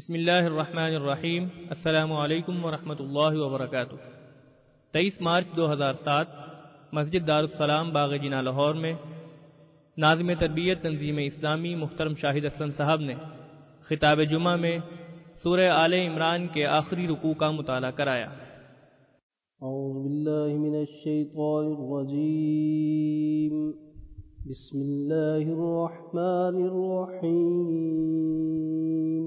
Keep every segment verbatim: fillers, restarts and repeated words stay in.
بسم اللہ الرحمن الرحیم۔ السلام علیکم ورحمۃ اللہ وبرکاتہ۔ تیئیس مارچ دو ہزار سات مسجد دارالسلام باغ جناح لاہور میں ناظم تربیت تنظیم اسلامی محترم شاہد حسن صاحب نے خطاب جمعہ میں سورہ آل عمران کے آخری رکوع کا مطالعہ کرایا۔ اعوذ باللہ من الشیطان الرجیم، بسم اللہ الرحمن الرحیم۔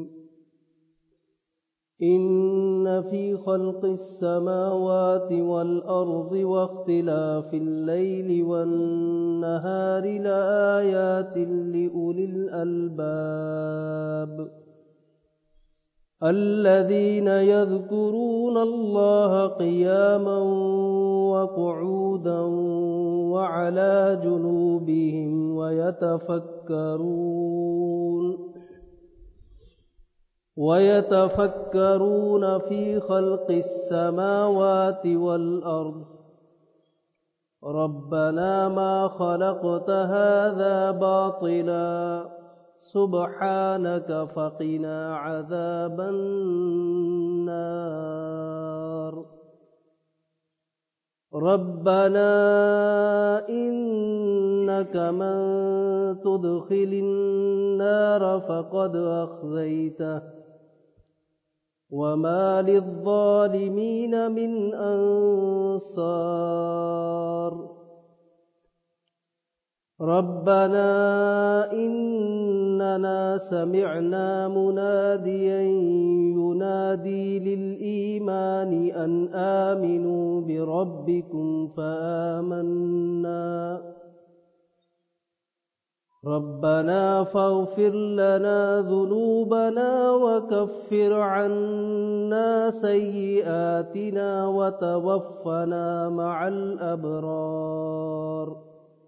ان فی خلق السماوات والارض واختلاف اللیل والنہار لآیات لأولی الالباب الذین یذکرون اللہ قیاما وقعودا وعلی جنوبہم ویتفکرون وَيَتَفَكَّرُونَ فِي خَلْقِ السَّمَاوَاتِ وَالْأَرْضِ رَبَّنَا مَا خَلَقْتَ هَذَا بَاطِلًا سُبْحَانَكَ فَقِنَا عَذَابَ النَّارِ رَبَّنَا إِنَّكَ مَن تُدْخِلِ النَّارَ فَقَدْ أَخْزَيْتَهُ وَمَا لِلظَّالِمِينَ مِنْ أَنصَارٍ رَبَّنَا إِنَّنَا سَمِعْنَا مُنَادِيًا يُنَادِي لِلْإِيمَانِ أَنْ آمِنُوا بِرَبِّكُمْ فَآمَنَّا رَبَّنَا فَاغْفِرْ لَنَا ذُنُوبَنَا وَكَفِّرْ عَنَّا سَيِّئَاتِنَا وَتَوَفَّنَا مَعَ الْأَبْرَارِ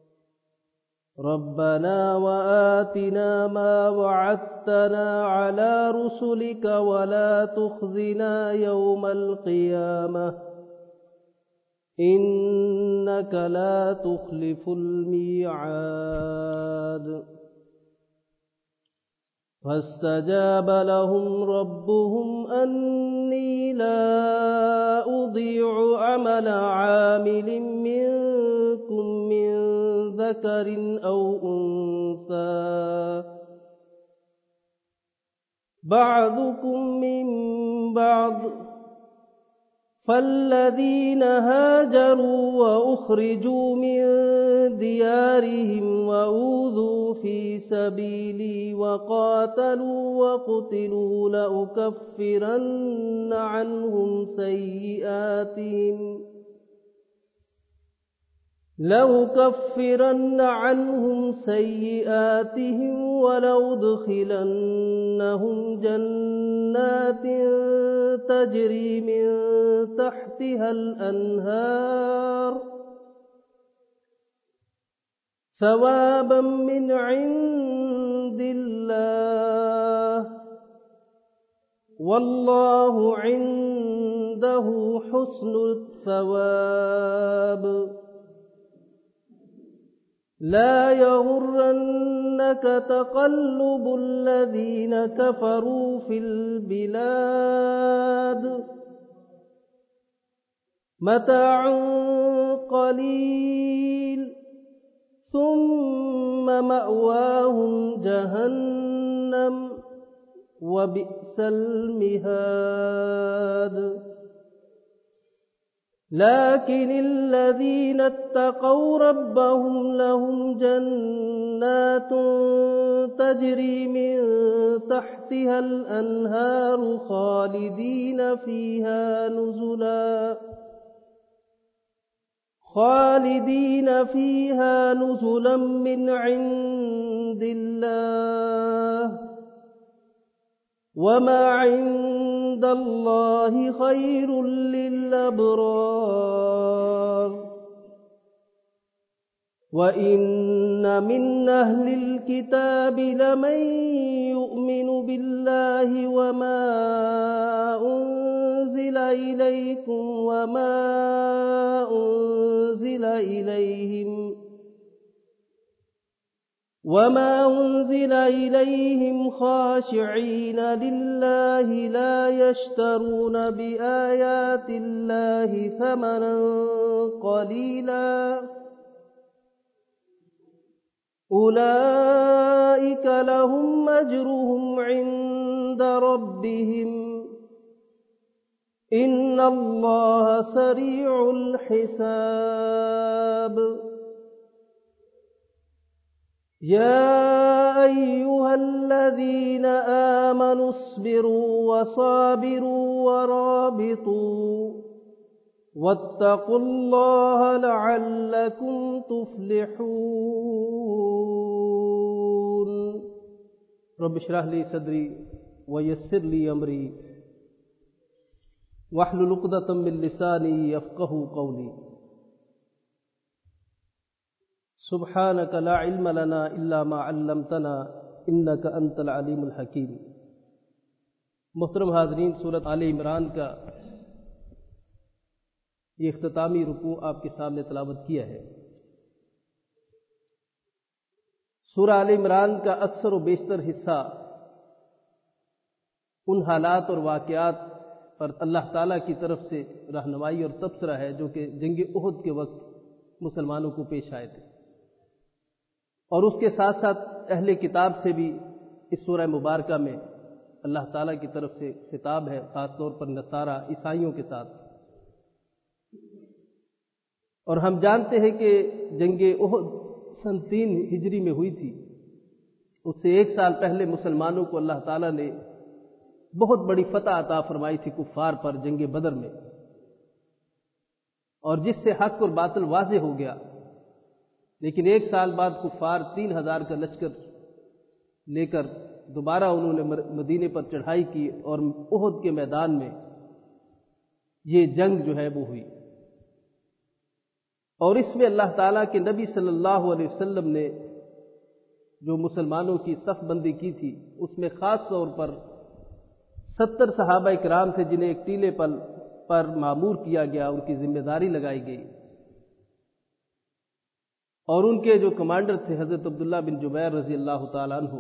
رَبَّنَا وَآتِنَا مَا وَعَدتَّنَا عَلَى رُسُلِكَ وَلَا تُخْزِنَا يَوْمَ الْقِيَامَةِ إِنَّكَ لَا تُخْلِفُ الْمِيعَادَ فَاسْتَجَابَ لَهُمْ رَبُّهُمْ أَنِّي لَا أُضِيعُ عَمَلَ عَامِلٍ مِّنكُم مِّن ذَكَرٍ أَوْ أُنثَىٰ بَعْضُكُم مِّن بَعْضٍ فالذين هاجروا وأخرجوا من ديارهم وأوذوا في سبيلي وقاتلوا وقتلوا لأكفرن عنهم سيئاتهم لأكفرن عنهم سيئاتهم ولأدخلنهم جنات تجري من تحتها الأنهار ثوابا من عند الله والله عنده حسن الثواب لا يغرنك تقلب الذين كفروا في البلاد متاع قليل ثم مأواهم جهنم وبئس المهاد لكن الذين اتقوا ربهم لهم جنات تجري من تحتها الأنهار خالدين فيها نزلا خالدين فيها نزلا من عند الله وما عند الله خير للأبرار وإن من أهل الكتاب لمن يؤمن بالله وما أنزل إليكم وما أنزل إليهم وما أنزل إليهم خاشعين لله لا يشترون بآيات الله ثمنا قليلا أولئك لهم أجرهم عند ربهم إن الله سريع الحساب يا أيها الذين آمنوا اصبروا وصابروا ورابطوا واتقوا الله لعلكم تفلحون رب اشرح لي صدري ويسر لي أمري واحلل عقدة من لساني يفقهوا قولي سبحانك لا علم لنا إلا ما علمتنا إنك أنت العليم الحكيم۔ محترم حاضرین، سورۃ آل عمران کا یہ اختتامی رکوع آپ کے سامنے تلاوت کیا ہے۔ سورہ آل عمران کا اکثر و بیشتر حصہ ان حالات اور واقعات پر اللہ تعالیٰ کی طرف سے رہنمائی اور تبصرہ ہے جو کہ جنگ احد کے وقت مسلمانوں کو پیش آئے تھے، اور اس کے ساتھ ساتھ اہل کتاب سے بھی اس سورہ مبارکہ میں اللہ تعالیٰ کی طرف سے خطاب ہے، خاص طور پر نصارہ عیسائیوں کے ساتھ۔ اور ہم جانتے ہیں کہ جنگ احد سن تین ہجری میں ہوئی تھی، اس سے ایک سال پہلے مسلمانوں کو اللہ تعالیٰ نے بہت بڑی فتح عطا فرمائی تھی کفار پر جنگ بدر میں، اور جس سے حق اور باطل واضح ہو گیا۔ لیکن ایک سال بعد کفار تین ہزار کا لشکر لے کر دوبارہ انہوں نے مدینے پر چڑھائی کی، اور احد کے میدان میں یہ جنگ جو ہے وہ ہوئی، اور اس میں اللہ تعالیٰ کے نبی صلی اللہ علیہ وسلم نے جو مسلمانوں کی صف بندی کی تھی، اس میں خاص طور پر ستر صحابہ کرام تھے جنہیں ایک ٹیلے پر پر معمور کیا گیا، ان کی ذمہ داری لگائی گئی، اور ان کے جو کمانڈر تھے حضرت عبداللہ بن جبیر رضی اللہ تعالیٰ عنہ،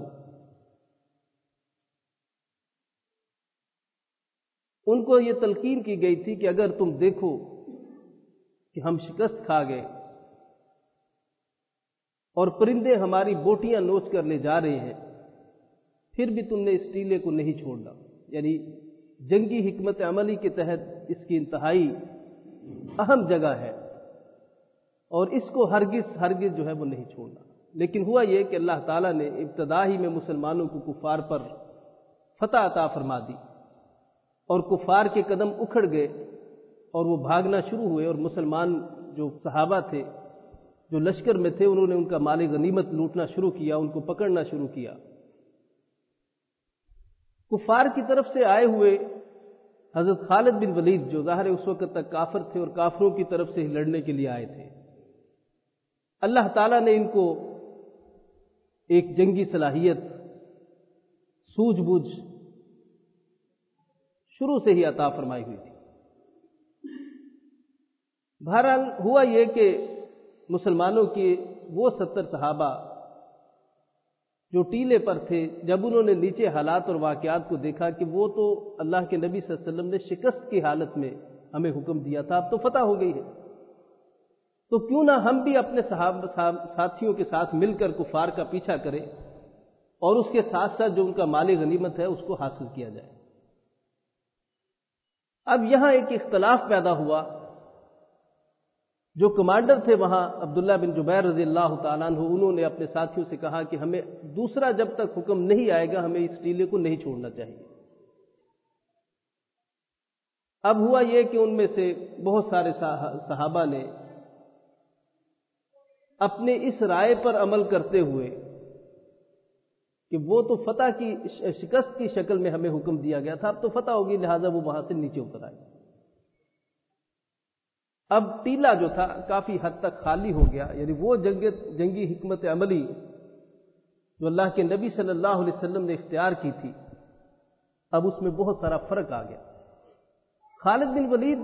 ان کو یہ تلقین کی گئی تھی کہ اگر تم دیکھو کہ ہم شکست کھا گئے اور پرندے ہماری بوٹیاں نوچ کر لے جا رہے ہیں، پھر بھی تم نے اس ٹیلے کو نہیں چھوڑنا، یعنی جنگی حکمت عملی کے تحت اس کی انتہائی اہم جگہ ہے، اور اس کو ہرگز ہرگز جو ہے وہ نہیں چھوڑنا۔ لیکن ہوا یہ کہ اللہ تعالیٰ نے ابتدا ہی میں مسلمانوں کو کفار پر فتح عطا فرما دی، اور کفار کے قدم اکھڑ گئے اور وہ بھاگنا شروع ہوئے، اور مسلمان جو صحابہ تھے جو لشکر میں تھے انہوں نے ان کا مال غنیمت لوٹنا شروع کیا، ان کو پکڑنا شروع کیا۔ کفار کی طرف سے آئے ہوئے حضرت خالد بن ولید جو ظاہر اس وقت تک کافر تھے اور کافروں کی طرف سے لڑنے کے لیے آئے تھے، اللہ تعالیٰ نے ان کو ایک جنگی صلاحیت، سوجھ بوجھ شروع سے ہی عطا فرمائی ہوئی تھی۔ بہرحال ہوا یہ کہ مسلمانوں کے وہ ستر صحابہ جو ٹیلے پر تھے، جب انہوں نے نیچے حالات اور واقعات کو دیکھا کہ وہ تو اللہ کے نبی صلی اللہ علیہ وسلم نے شکست کی حالت میں ہمیں حکم دیا تھا، اب تو فتح ہو گئی ہے، تو کیوں نہ ہم بھی اپنے ساتھیوں کے ساتھ مل کر کفار کا پیچھا کریں، اور اس کے ساتھ ساتھ جو ان کا مال غنیمت ہے اس کو حاصل کیا جائے۔ اب یہاں ایک اختلاف پیدا ہوا، جو کمانڈر تھے وہاں عبداللہ بن جبیر رضی اللہ تعالیٰ عنہ، انہوں نے اپنے ساتھیوں سے کہا کہ ہمیں دوسرا جب تک حکم نہیں آئے گا ہمیں اس ٹیلے کو نہیں چھوڑنا چاہیے۔ اب ہوا یہ کہ ان میں سے بہت سارے صحابہ نے اپنے اس رائے پر عمل کرتے ہوئے کہ وہ تو فتح کی شکست کی شکل میں ہمیں حکم دیا گیا تھا، اب تو فتح ہوگی، لہٰذا وہ وہاں سے نیچے اتر آئے۔ اب ٹیلا جو تھا کافی حد تک خالی ہو گیا، یعنی وہ جنگ جنگی حکمت عملی جو اللہ کے نبی صلی اللہ علیہ وسلم نے اختیار کی تھی، اب اس میں بہت سارا فرق آ گیا۔ خالد بن ولید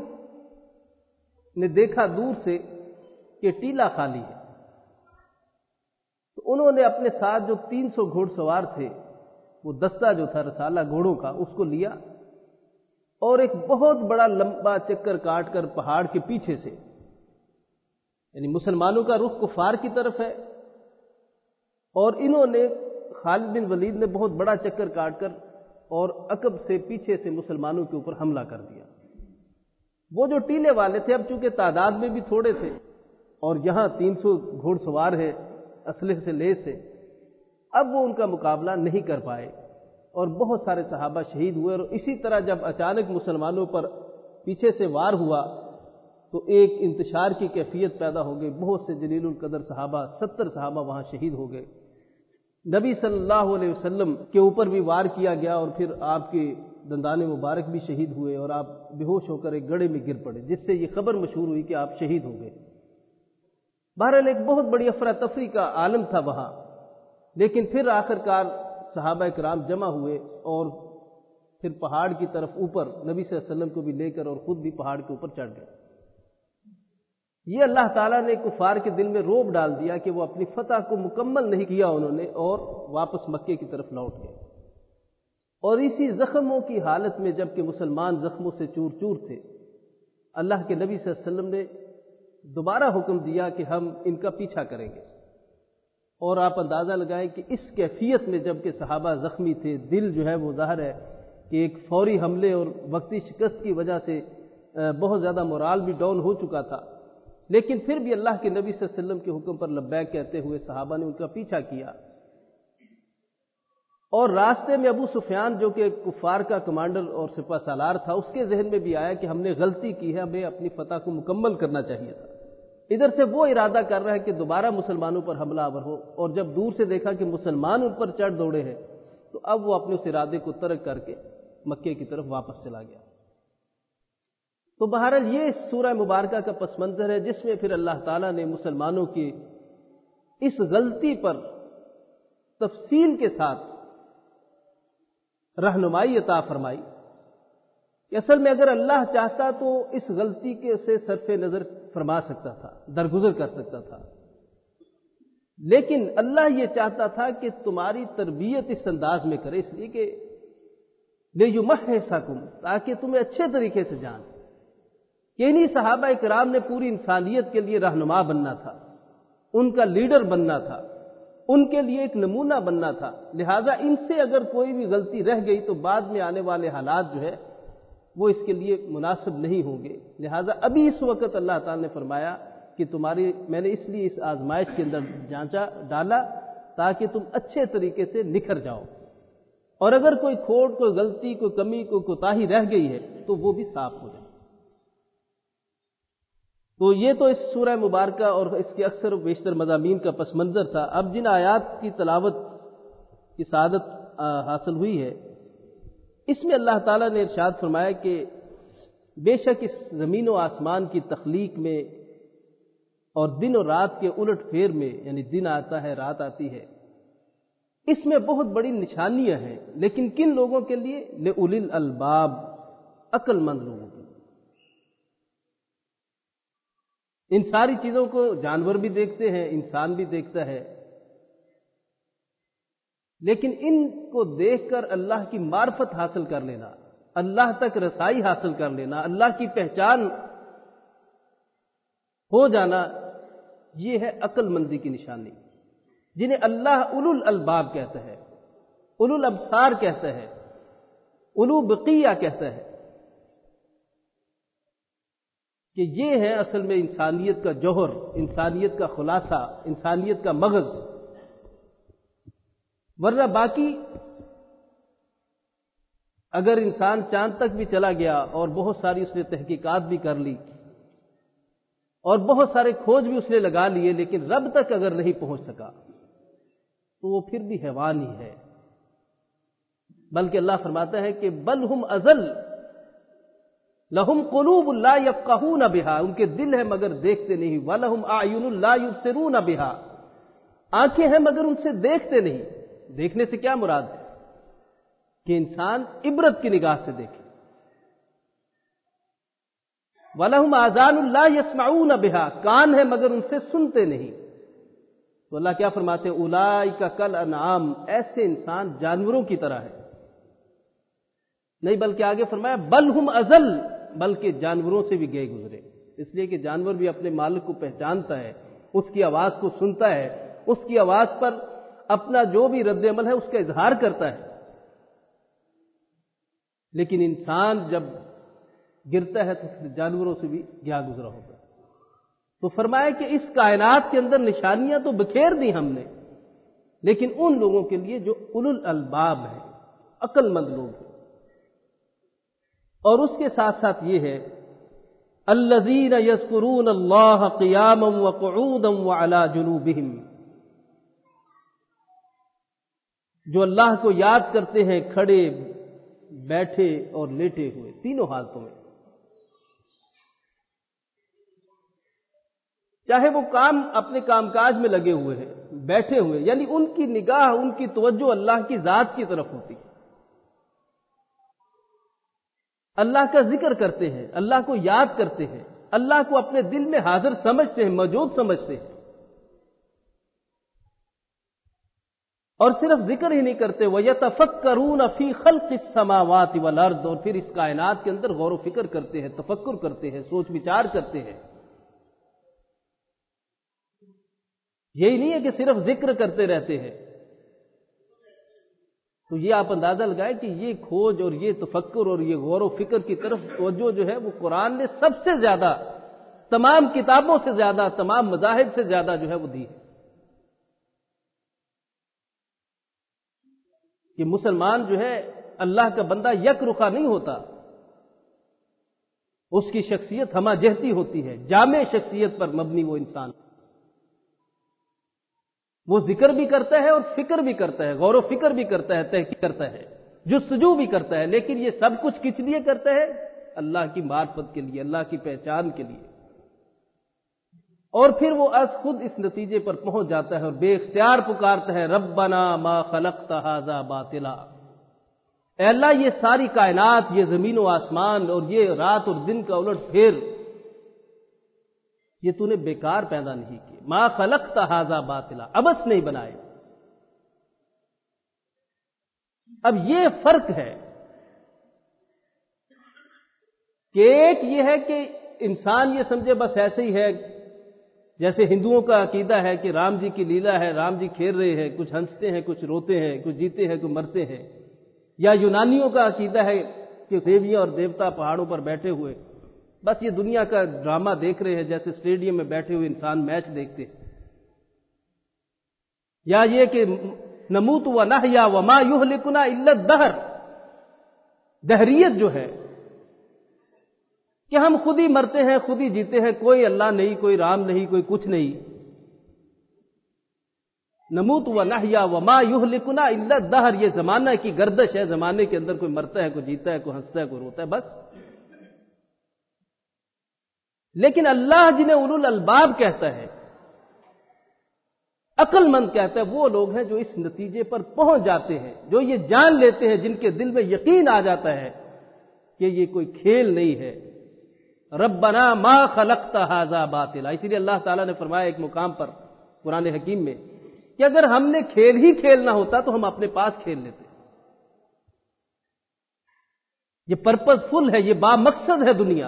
نے دیکھا دور سے کہ ٹیلا خالی ہے، تو تو انہوں نے اپنے ساتھ جو تین سو گھوڑ سوار تھے، وہ دستہ جو تھا رسالہ گھوڑوں کا، اس کو لیا اور ایک بہت بڑا لمبا چکر کاٹ کر پہاڑ کے پیچھے سے، یعنی مسلمانوں کا رخ کفار کی طرف ہے، اور انہوں نے خالد بن ولید نے بہت بڑا چکر کاٹ کر اور عقب سے پیچھے سے مسلمانوں کے اوپر حملہ کر دیا۔ وہ جو ٹیلے والے تھے، اب چونکہ تعداد میں بھی تھوڑے تھے اور یہاں تین سو گھوڑ سوار ہے اسلحے سے لیس ہے، اب وہ ان کا مقابلہ نہیں کر پائے اور بہت سارے صحابہ شہید ہوئے۔ اور اسی طرح جب اچانک مسلمانوں پر پیچھے سے وار ہوا تو ایک انتشار کی کیفیت پیدا ہو گئی، بہت سے جلیل القدر صحابہ، ستر صحابہ وہاں شہید ہو گئے۔ نبی صلی اللہ علیہ وسلم کے اوپر بھی وار کیا گیا اور پھر آپ کے دندان مبارک بھی شہید ہوئے اور آپ بے ہوش ہو کر ایک گڑھے میں گر پڑے، جس سے یہ خبر مشہور ہوئی کہ آپ شہید ہو گئے۔ بہرحال ایک بہت بڑی افراتفری کا عالم تھا وہاں، لیکن پھر آخر کار صحابہ کرام جمع ہوئے اور پھر پہاڑ کی طرف اوپر نبی صلی اللہ علیہ وسلم کو بھی لے کر اور خود بھی پہاڑ کے اوپر چڑھ گئے۔ یہ اللہ تعالیٰ نے کفار کے دل میں روب ڈال دیا کہ وہ اپنی فتح کو مکمل نہیں کیا انہوں نے، اور واپس مکے کی طرف لوٹ گئے۔ اور اسی زخموں کی حالت میں جب کہ مسلمان زخموں سے چور چور تھے، اللہ کے نبی صلی اللہ علیہ وسلم نے دوبارہ حکم دیا کہ ہم ان کا پیچھا کریں گے۔ اور آپ اندازہ لگائیں کہ اس کیفیت میں جب کہ صحابہ زخمی تھے، دل جو ہے وہ ظاہر ہے کہ ایک فوری حملے اور وقتی شکست کی وجہ سے بہت زیادہ مورال بھی ڈاؤن ہو چکا تھا، لیکن پھر بھی اللہ کے نبی صلی اللہ علیہ وسلم کے حکم پر لبیک کہتے ہوئے صحابہ نے ان کا پیچھا کیا۔ اور راستے میں ابو سفیان جو کہ کفار کا کمانڈر اور سپہ سالار تھا، اس کے ذہن میں بھی آیا کہ ہم نے غلطی کی ہے، ہمیں اپنی فتح کو مکمل کرنا چاہیے تھا۔ ادھر سے وہ ارادہ کر رہا ہے کہ دوبارہ مسلمانوں پر حملہ آور ہو، اور جب دور سے دیکھا کہ مسلمان ان پر چڑھ دوڑے ہیں تو اب وہ اپنے اس ارادے کو ترک کر کے مکے کی طرف واپس چلا گیا۔ تو بہرحال یہ سورہ مبارکہ کا پس منظر ہے، جس میں پھر اللہ تعالیٰ نے مسلمانوں کی اس غلطی پر تفصیل کے ساتھ رہنمائی عطا فرمائی کہ اصل میں اگر اللہ چاہتا تو اس غلطی کے سے صرف نظر فرما سکتا تھا، درگزر کر سکتا تھا، لیکن اللہ یہ چاہتا تھا کہ تمہاری تربیت اس انداز میں کرے، اس لیے کہ لِیُمَحِّصَکُم، تاکہ تمہیں اچھے طریقے سے جان کہ انہی صحابہ کرام نے پوری انسانیت کے لیے رہنما بننا تھا، ان کا لیڈر بننا تھا، ان کے لیے ایک نمونہ بننا تھا، لہٰذا ان سے اگر کوئی بھی غلطی رہ گئی تو بعد میں آنے والے حالات جو ہے وہ اس کے لیے مناسب نہیں ہوں گے۔ لہٰذا ابھی اس وقت اللہ تعالیٰ نے فرمایا کہ تمہاری میں نے اس لیے اس آزمائش کے اندر جانچا ڈالا تاکہ تم اچھے طریقے سے نکھر جاؤ، اور اگر کوئی کھوٹ، کوئی غلطی، کوئی کمی، کوئی کوتاہی رہ گئی ہے تو وہ بھی صاف ہو جائے۔ تو یہ تو اس سورہ مبارکہ اور اس کے اکثر و بیشتر مضامین کا پس منظر تھا۔ اب جن آیات کی تلاوت کی سعادت حاصل ہوئی ہے، اس میں اللہ تعالیٰ نے ارشاد فرمایا کہ بے شک اس زمین و آسمان کی تخلیق میں اور دن اور رات کے الٹ پھیر میں، یعنی دن آتا ہے رات آتی ہے، اس میں بہت بڑی نشانیاں ہیں، لیکن کن لوگوں کے لیے؟ لِأُولِي الْأَلْبَابِ، عقل مند لوگوں کے لیے۔ ان ساری چیزوں کو جانور بھی دیکھتے ہیں، انسان بھی دیکھتا ہے، لیکن ان کو دیکھ کر اللہ کی معرفت حاصل کر لینا، اللہ تک رسائی حاصل کر لینا، اللہ کی پہچان ہو جانا، یہ ہے عقل مندی کی نشانی، جنہیں اللہ اولو الالباب کہتا ہے، اولو الابصار کہتا ہے، اولو بقیہ کہتا ہے، کہ یہ ہے اصل میں انسانیت کا جوہر، انسانیت کا خلاصہ، انسانیت کا مغز۔ ورنہ باقی اگر انسان چاند تک بھی چلا گیا اور بہت ساری اس نے تحقیقات بھی کر لی اور بہت سارے کھوج بھی اس نے لگا لیے، لیکن رب تک اگر نہیں پہنچ سکا تو وہ پھر بھی حیوان ہی ہے۔ بلکہ اللہ فرماتا ہے کہ بل ہم ازل لہم قلوب لا یفقہون بہا، ان کے دل ہے مگر دیکھتے نہیں، ولہم اعین لا یبصرون بہا، آنکھیں ہیں مگر ان سے دیکھتے نہیں۔ دیکھنے سے کیا مراد ہے؟ کہ انسان عبرت کی نگاہ سے دیکھے۔ وَلَهُمْ آذَانٌ لَا يَسْمَعُونَ بِهَا، کان ہے مگر ان سے سنتے نہیں۔ تو اللہ کیا فرماتے ہیں؟ اولئک کل انعام، ایسے انسان جانوروں کی طرح ہے. نہیں بلکہ آگے فرمایا بل ہم اضل، بلکہ جانوروں سے بھی گئے گزرے. اس لیے کہ جانور بھی اپنے مالک کو پہچانتا ہے، اس کی آواز کو سنتا ہے، اس کی آواز پر اپنا جو بھی رد عمل ہے اس کا اظہار کرتا ہے. لیکن انسان جب گرتا ہے تو پھر جانوروں سے بھی گیا گزرا ہوتا ہے. تو فرمایا کہ اس کائنات کے اندر نشانیاں تو بکھیر دی ہم نے، لیکن ان لوگوں کے لیے جو اولو الالباب ہیں، عقل مند لوگ ہیں. اور اس کے ساتھ ساتھ یہ ہے الذین یذکرون اللہ قیاما وقعودا وعلی جنوبہم، جو اللہ کو یاد کرتے ہیں کھڑے، بیٹھے اور لیٹے ہوئے، تینوں حالتوں میں. چاہے وہ کام اپنے کام کاج میں لگے ہوئے ہیں، بیٹھے ہوئے، یعنی ان کی نگاہ، ان کی توجہ اللہ کی ذات کی طرف ہوتی ہے. اللہ کا ذکر کرتے ہیں، اللہ کو یاد کرتے ہیں، اللہ کو اپنے دل میں حاضر سمجھتے ہیں، موجود سمجھتے ہیں. اور صرف ذکر ہی نہیں کرتے، وَيَتَفَكَّرُونَ فِي خَلْقِ السَّمَاوَاتِ وَالْأَرْضِ، اور پھر اس کائنات کے اندر غور و فکر کرتے ہیں، تفکر کرتے ہیں، سوچ بچار کرتے ہیں. یہی نہیں ہے کہ صرف ذکر کرتے رہتے ہیں. تو یہ آپ اندازہ لگائیں کہ یہ کھوج اور یہ تفکر اور یہ غور و فکر کی طرف توجہ جو ہے وہ قرآن نے سب سے زیادہ، تمام کتابوں سے زیادہ، تمام مذاہب سے زیادہ جو ہے وہ دی ہے. کہ مسلمان جو ہے اللہ کا بندہ یک رخا نہیں ہوتا، اس کی شخصیت ہمہ جہتی ہوتی ہے، جامع شخصیت پر مبنی وہ انسان. وہ ذکر بھی کرتا ہے اور فکر بھی کرتا ہے، غور و فکر بھی کرتا ہے، تحقیق کرتا ہے، جستجو بھی کرتا ہے، لیکن یہ سب کچھ کس لیے کرتا ہے؟ اللہ کی معرفت کے لیے، اللہ کی پہچان کے لیے. اور پھر وہ از خود اس نتیجے پر پہنچ جاتا ہے اور بے اختیار پکارتا ہے ربنا ما خلقت ھذا باطلا، اے اللہ یہ ساری کائنات، یہ زمین و آسمان اور یہ رات اور دن کا الٹ پھیر، یہ تو نے بیکار پیدا نہیں کیے. ما خلقت ھذا باطلا، عبث نہیں بنائے. اب یہ فرق ہے کہ ایک یہ ہے کہ انسان یہ سمجھے بس ایسے ہی ہے، جیسے ہندوؤں کا عقیدہ ہے کہ رام جی کی لیلا ہے، رام جی کھیل رہے ہیں، کچھ ہنستے ہیں، کچھ روتے ہیں، کچھ جیتے ہیں، کچھ مرتے ہیں. یا یونانیوں کا عقیدہ ہے کہ دیویاں اور دیوتا پہاڑوں پر بیٹھے ہوئے بس یہ دنیا کا ڈرامہ دیکھ رہے ہیں، جیسے اسٹیڈیم میں بیٹھے ہوئے انسان میچ دیکھتے ہیں. یا یہ کہ نموت ونحیا وما یہلکنا الا الدہر، دہریت جو ہے کہ ہم خود ہی مرتے ہیں، خود ہی جیتے ہیں، کوئی اللہ نہیں، کوئی رام نہیں، کوئی کچھ نہیں. نموت ونحیا وما یہلکنا الا الدہر، یہ زمانہ کی گردش ہے، زمانے کے اندر کوئی مرتا ہے، کوئی جیتا ہے، کوئی ہنستا ہے، کوئی روتا ہے، بس. لیکن اللہ جنہیں اولو الالباب کہتا ہے، عقل مند کہتا ہے، وہ لوگ ہیں جو اس نتیجے پر پہنچ جاتے ہیں، جو یہ جان لیتے ہیں، جن کے دل میں یقین آ جاتا ہے کہ یہ کوئی کھیل نہیں ہے. ربنا ما خلقت ھذا باطلا، اسی لیے اللہ تعالیٰ نے فرمایا ایک مقام پر قرآن حکیم میں کہ اگر ہم نے کھیل ہی کھیلنا ہوتا تو ہم اپنے پاس کھیل لیتے. یہ پرپز فل ہے، یہ با مقصد ہے دنیا.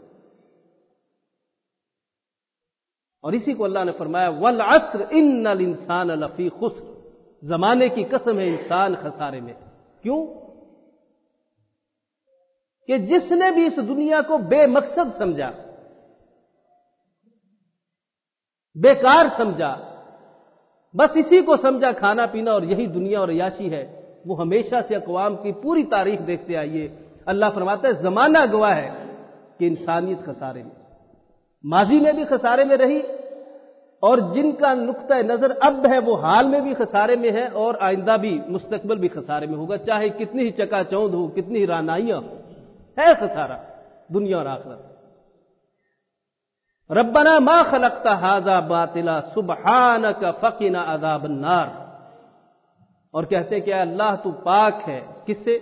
اور اسی کو اللہ نے فرمایا والعصر ان الانسان لفی خسر، زمانے کی قسم ہے انسان خسارے میں. کیوں؟ کہ جس نے بھی اس دنیا کو بے مقصد سمجھا، بیکار سمجھا، بس اسی کو سمجھا کھانا پینا اور یہی دنیا اور عیاشی ہے، وہ ہمیشہ سے اقوام کی پوری تاریخ دیکھتے آئیے، اللہ فرماتا ہے زمانہ گواہ ہے کہ انسانیت خسارے میں، ماضی میں بھی خسارے میں رہی، اور جن کا نقطہ نظر اب ہے وہ حال میں بھی خسارے میں ہے اور آئندہ بھی، مستقبل بھی خسارے میں ہوگا، چاہے کتنی ہی چکا چوند ہو، کتنی ہی رعنائیاں ہو، ہے خسارہ دنیا اور آخرت. ربنا ما خلقت ھذا باطلا سبحانک فقنا عذاب النار. اور کہتے کہ اللہ تو پاک ہے، کس سے؟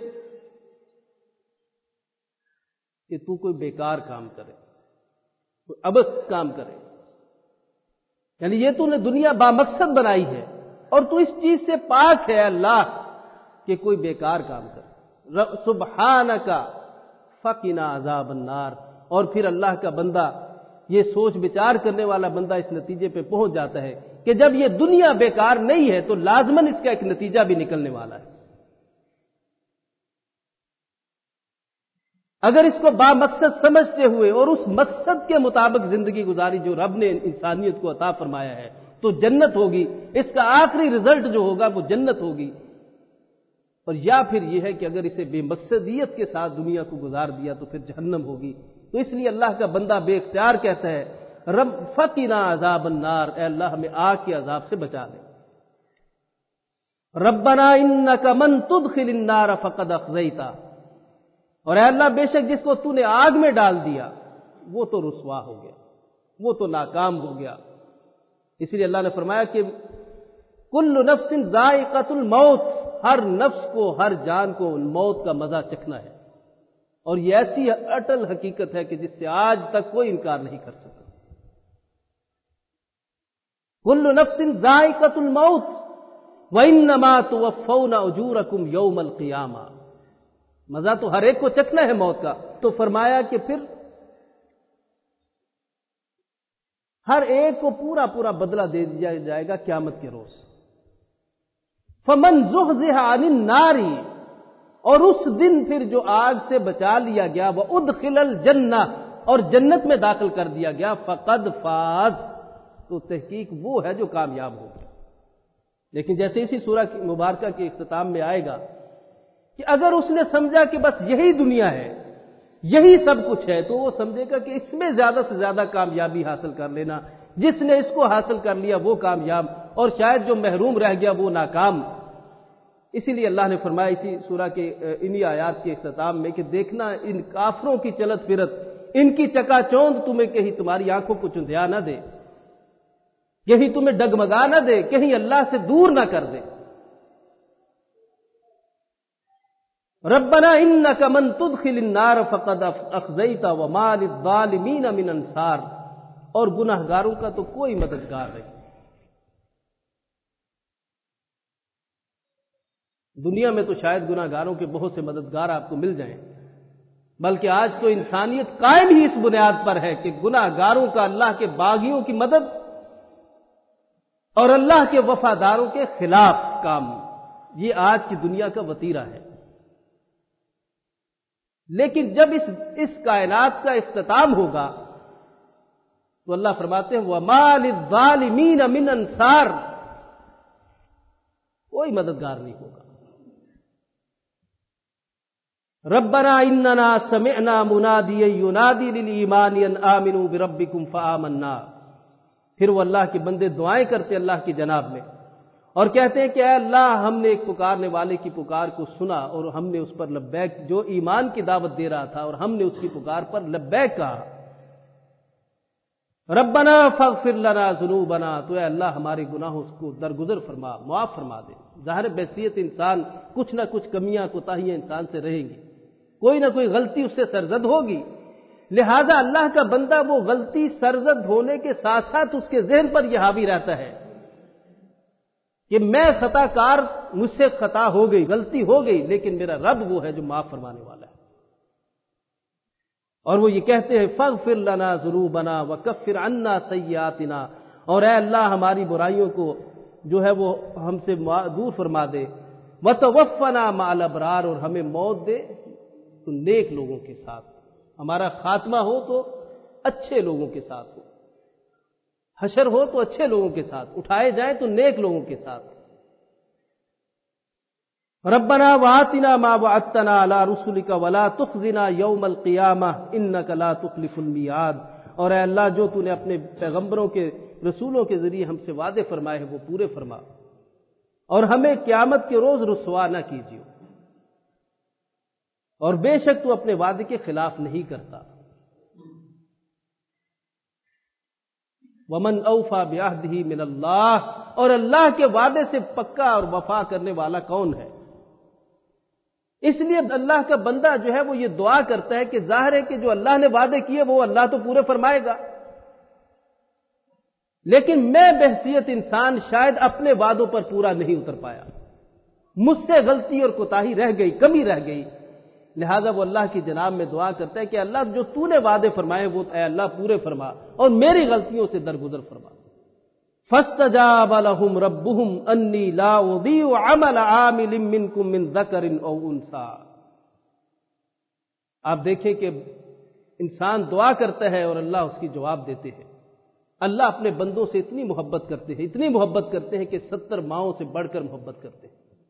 کہ تو کوئی بیکار کام کرے، کوئی عبث کام کرے. یعنی یہ تو نے دنیا بامقصد بنائی ہے اور تو اس چیز سے پاک ہے اللہ کہ کوئی بیکار کام کر. سبحانک فقنا عذاب النار. اور پھر اللہ کا بندہ یہ سوچ بچار کرنے والا بندہ اس نتیجے پہ پہنچ جاتا ہے کہ جب یہ دنیا بیکار نہیں ہے تو لازماً اس کا ایک نتیجہ بھی نکلنے والا ہے. اگر اس کو با مقصد سمجھتے ہوئے اور اس مقصد کے مطابق زندگی گزاری جو رب نے انسانیت کو عطا فرمایا ہے تو جنت ہوگی. اس کا آخری رزلٹ جو ہوگا وہ جنت ہوگی. اور یا پھر یہ ہے کہ اگر اسے بے مقصدیت کے ساتھ دنیا کو گزار دیا تو پھر جہنم ہوگی. تو اس لیے اللہ کا بندہ بے اختیار کہتا ہے رب فقنا عذاب النار، اے اللہ ہمیں آگ کے عذاب سے بچا لے. ربنا انک من تدخل النار فقد اخزیتا. اور اے اللہ بے شک جس کو تو نے آگ میں ڈال دیا وہ تو رسوا ہو گیا، وہ تو ناکام ہو گیا. اس لیے اللہ نے فرمایا کہ کل نفس ذائقۃ الموت، ہر نفس کو، ہر جان کو موت کا مزہ چکھنا ہے. اور یہ ایسی اٹل حقیقت ہے کہ جس سے آج تک کوئی انکار نہیں کر سکتا. کل نفس ذائقۃ الموت وانما توفون اجورکم یوم القیامہ. مزہ تو ہر ایک کو چکھنا ہے موت کا. تو فرمایا کہ پھر ہر ایک کو پورا پورا بدلہ دے دیا جائے گا قیامت کے روز. فمن زحزح عن النار، اور اس دن پھر جو آگ سے بچا لیا گیا، وہ ادخل الجنہ، اور جنت میں داخل کر دیا گیا، فقد فاز، تو تحقیق وہ ہے جو کامیاب ہو گیا. لیکن جیسے اسی سورہ مبارکہ کے اختتام میں آئے گا کہ اگر اس نے سمجھا کہ بس یہی دنیا ہے، یہی سب کچھ ہے، تو وہ سمجھے گا کہ اس میں زیادہ سے زیادہ کامیابی حاصل کر لینا. جس نے اس کو حاصل کر لیا وہ کامیاب، اور شاید جو محروم رہ گیا وہ ناکام. اسی لیے اللہ نے فرمایا اسی سورہ کے انہی آیات کے اختتام میں کہ دیکھنا ان کافروں کی چلت پھرت، ان کی چکا چوند تمہیں کہیں تمہاری آنکھوں کو چندھیا نہ دے، کہیں تمہیں ڈگمگا نہ دے، کہیں اللہ سے دور نہ کر دے. ربنا انک من تدخل النار فقد اخزیت وما للظالمین من انصار. اور گناہگاروں کا تو کوئی مددگار نہیں. دنیا میں تو شاید گناہگاروں کے بہت سے مددگار آپ کو مل جائیں، بلکہ آج تو انسانیت قائم ہی اس بنیاد پر ہے کہ گناہگاروں کا اللہ کے باغیوں کی مدد اور اللہ کے وفاداروں کے خلاف کام، یہ آج کی دنیا کا وتیرہ ہے. لیکن جب اس اس کائنات کا اختتام ہوگا تو اللہ فرماتے ہیں وَمَا لِلظَّالِمِينَ مِنْ أَنصَارٍ، کوئی مددگار نہیں ہوگا. ربنا اننا سمعنا منادیا ینادی للایمان ان آمنوا بربکم فآمنا. پھر وہ اللہ کے بندے دعائیں کرتے اللہ کی جناب میں اور کہتے ہیں کہ اے اللہ ہم نے ایک پکارنے والے کی پکار کو سنا اور ہم نے اس پر لبیک، جو ایمان کی دعوت دے رہا تھا اور ہم نے اس کی پکار پر لبیک کہا. ربنا فاغفر لنا ذنوبنا، تو اے اللہ ہمارے گناہوں کو درگزر فرما، معاف فرما دے. ظاہر بحیثیت انسان کچھ نہ کچھ کمیاں کوتاہیاں انسان سے رہیں گی، کوئی نہ کوئی غلطی اس سے سرزد ہوگی. لہذا اللہ کا بندہ وہ غلطی سرزد ہونے کے ساتھ ساتھ اس کے ذہن پر یہ حاوی رہتا ہے کہ میں خطا کار، مجھ سے خطا ہو گئی، غلطی ہو گئی، لیکن میرا رب وہ ہے جو معاف فرمانے والا ہے. اور وہ یہ کہتے ہیں فاغفر لنا ذنوبنا وکفر عنا سیئاتنا، اور اے اللہ ہماری برائیوں کو جو ہے وہ ہم سے دور فرما دے. وتوفنا مع الابرار، اور ہمیں موت دے تو نیک لوگوں کے ساتھ، ہمارا خاتمہ ہو تو اچھے لوگوں کے ساتھ ہو، حشر ہو تو اچھے لوگوں کے ساتھ، اٹھائے جائیں تو نیک لوگوں کے ساتھ. ربنا وآتنا ما وعدتنا على رسلك ولا تخزنا يوم القيامة انك لا تخلف الميعاد. اور اے اللہ جو تو نے اپنے پیغمبروں کے رسولوں کے ذریعے ہم سے وعدے فرمائے ہیں وہ پورے فرما، اور ہمیں قیامت کے روز رسوا نہ کیجیے، اور بے شک تو اپنے وعدے کے خلاف نہیں کرتا. ومن اوفى بعهده من اللہ، اور اللہ کے وعدے سے پکا اور وفا کرنے والا کون ہے؟ اس لیے اللہ کا بندہ جو ہے وہ یہ دعا کرتا ہے کہ ظاہر ہے کہ جو اللہ نے وعدے کیے وہ اللہ تو پورے فرمائے گا، لیکن میں بحیثیت انسان شاید اپنے وعدوں پر پورا نہیں اتر پایا، مجھ سے غلطی اور کوتاہی رہ گئی، کمی رہ گئی، لہذا وہ اللہ کی جناب میں دعا کرتا ہے کہ اللہ جو تو نے وعدے فرمائے وہ اے اللہ پورے فرما اور میری غلطیوں سے درگزر فرما۔ فاستجاب لهم ربهم انی لا اضیع عمل عامل منکم من ذکر او انثی۔ آپ دیکھیں کہ انسان دعا کرتا ہے اور اللہ اس کی جواب دیتے ہیں۔ اللہ اپنے بندوں سے اتنی محبت کرتے ہیں، اتنی محبت کرتے ہیں کہ ستر ماؤں سے بڑھ کر محبت کرتے ہیں۔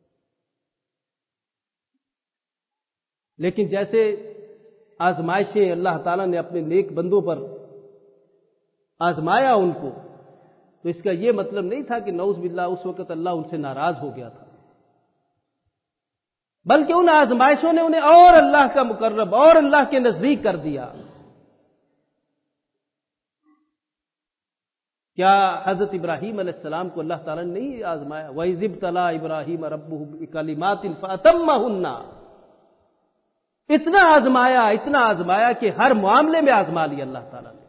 لیکن جیسے آزمائشیں اللہ تعالیٰ نے اپنے نیک بندوں پر آزمایا ان کو، تو اس کا یہ مطلب نہیں تھا کہ نعوذ باللہ اس وقت اللہ ان سے ناراض ہو گیا تھا، بلکہ ان آزمائشوں نے انہیں اور اللہ کا مقرب اور اللہ کے نزدیک کر دیا۔ کیا حضرت ابراہیم علیہ السلام کو اللہ تعالیٰ نے نہیں آزمایا؟ وَإِذِ ابْتَلَىٰ إِبْرَاهِيمَ رَبُّهُ بِكَلِمَاتٍ فَأَتَمَّهُنَّ، اتنا آزمایا اتنا آزمایا کہ ہر معاملے میں آزما لیا اللہ تعالیٰ نے۔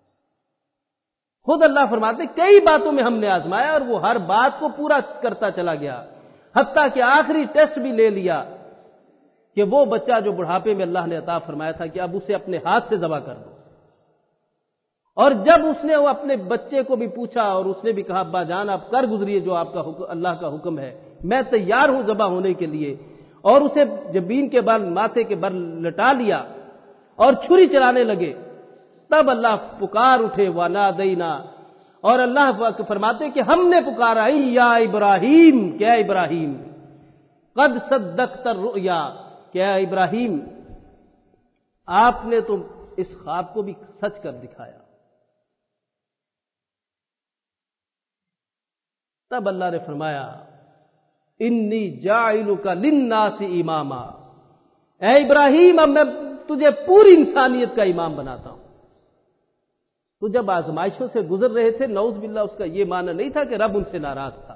خود اللہ فرماتے کئی باتوں میں ہم نے آزمایا اور وہ ہر بات کو پورا کرتا چلا گیا، حتیٰ کہ آخری ٹیسٹ بھی لے لیا کہ وہ بچہ جو بڑھاپے میں اللہ نے عطا فرمایا تھا کہ اب اسے اپنے ہاتھ سے ذبح کر دو۔ اور جب اس نے وہ اپنے بچے کو بھی پوچھا اور اس نے بھی کہا ابا جان آپ کر گزریے جو آپ کا حکم اللہ کا حکم ہے، میں تیار ہوں ذبح ہونے کے لیے، اور اسے جبین کے بل ماتھے کے بل لٹا لیا اور چھری چلانے لگے، تب اللہ پکار اٹھے وَنَادَيْنَا، اور اللہ فرماتے کہ ہم نے پکارا یا ابراہیم، کیا ابراہیم، قد صدقت الرؤیا، کیا ابراہیم آپ نے تو اس خواب کو بھی سچ کر دکھایا۔ تب اللہ نے فرمایا انی جاعلک للناس اماما، اے ابراہیم اب میں تجھے پوری انسانیت کا امام بناتا ہوں۔ تو جب آزمائشوں سے گزر رہے تھے نعوذ باللہ اس کا یہ معنی نہیں تھا کہ رب ان سے ناراض تھا۔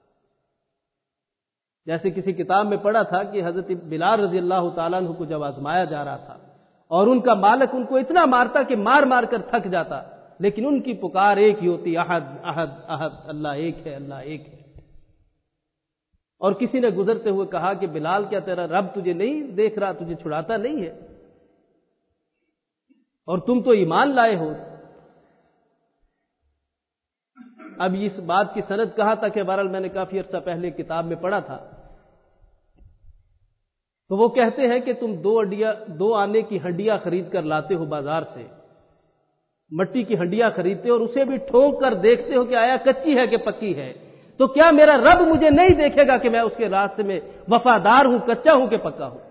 جیسے کسی کتاب میں پڑھا تھا کہ حضرت بلال رضی اللہ تعالیٰ عنہ کو جب آزمایا جا رہا تھا اور ان کا مالک ان کو اتنا مارتا کہ مار مار کر تھک جاتا، لیکن ان کی پکار ایک ہی ہوتی، احد احد احد، اللہ ایک ہے اللہ ایک ہے۔ اور کسی نے گزرتے ہوئے کہا کہ بلال کیا تیرا رب تجھے نہیں دیکھ رہا، تجھے چھڑاتا نہیں ہے، اور تم تو ایمان لائے ہو۔ اب اس بات کی سند کہا تھا کہ بہرحال میں نے کافی عرصہ پہلے کتاب میں پڑھا تھا، تو وہ کہتے ہیں کہ تم دو ہڈیاں دو آنے کی ہڈیاں خرید کر لاتے ہو بازار سے، مٹی کی ہڈیاں خریدتے ہو اور اسے بھی ٹھونک کر دیکھتے ہو کہ آیا کچی ہے کہ پکی ہے، تو کیا میرا رب مجھے نہیں دیکھے گا کہ میں اس کے راستے میں وفادار ہوں، کچا ہوں کہ پکا ہوں؟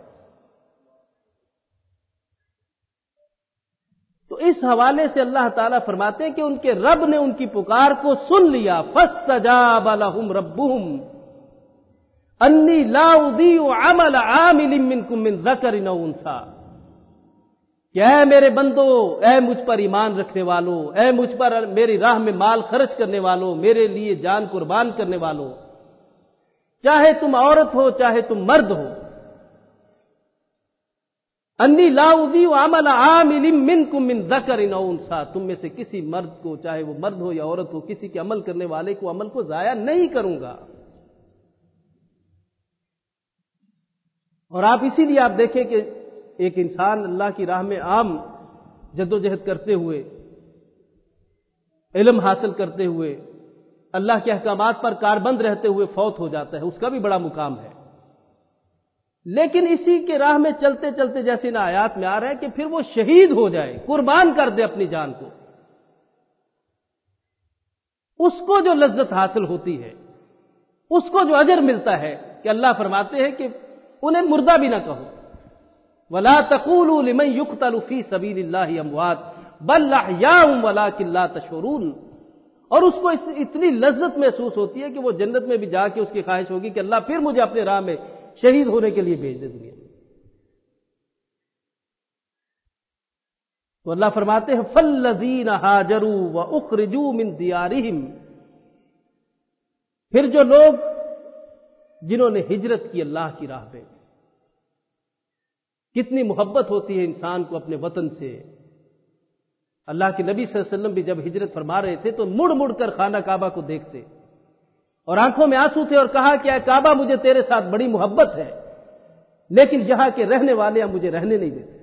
تو اس حوالے سے اللہ تعالیٰ فرماتے ہیں کہ ان کے رب نے ان کی پکار کو سن لیا، فاستجاب لهم ربهم انی لا اضیع عمل عامل منکم من ذکر او انثی، کہ اے میرے بندو، اے مجھ پر ایمان رکھنے والوں، اے مجھ پر میری راہ میں مال خرچ کرنے والوں، میرے لیے جان قربان کرنے والوں، چاہے تم عورت ہو چاہے تم مرد ہو، انی لا اضیع عمل عامل منکم من ذکر او انثی، تم میں سے کسی مرد کو، چاہے وہ مرد ہو یا عورت ہو، کسی کے عمل کرنے والے کو عمل کو ضائع نہیں کروں گا۔ اور آپ اسی لیے آپ دیکھیں کہ ایک انسان اللہ کی راہ میں عام جدوجہد کرتے ہوئے، علم حاصل کرتے ہوئے، اللہ کے احکامات پر کاربند رہتے ہوئے فوت ہو جاتا ہے، اس کا بھی بڑا مقام ہے۔ لیکن اسی کے راہ میں چلتے چلتے جیسے ان آیات میں آ رہا ہے کہ پھر وہ شہید ہو جائے، قربان کر دے اپنی جان کو، اس کو جو لذت حاصل ہوتی ہے، اس کو جو اجر ملتا ہے، کہ اللہ فرماتے ہیں کہ انہیں مردہ بھی نہ کہو، وَلَا تَقُولُوا لِمَنْ يُقْتَلُ فِي سَبِيلِ اللَّهِ أَمْوَاتٌ بَلْ أَحْيَاءٌ وَلَٰكِن لَا تَشْعُرُونَ، اور اس کو اتنی لذت محسوس ہوتی ہے کہ وہ جنت میں بھی جا کے اس کی خواہش ہوگی کہ اللہ پھر مجھے اپنے راہ میں شہید ہونے کے لیے بھیج دے دنیا میں۔ تو اللہ فرماتے ہیں فَالَّذِينَ هَاجَرُوا وَأُخْرِجُوا مِن دِيَارِهِمْ، پھر جو لوگ جنہوں نے ہجرت کی اللہ کی راہ پہ، کتنی محبت ہوتی ہے انسان کو اپنے وطن سے، اللہ کے نبی صلی اللہ علیہ وسلم بھی جب ہجرت فرما رہے تھے تو مڑ مڑ کر خانہ کعبہ کو دیکھتے اور آنکھوں میں آنسو تھے اور کہا کہ اے کعبہ مجھے تیرے ساتھ بڑی محبت ہے، لیکن یہاں کے رہنے والے اب مجھے رہنے نہیں دیتے۔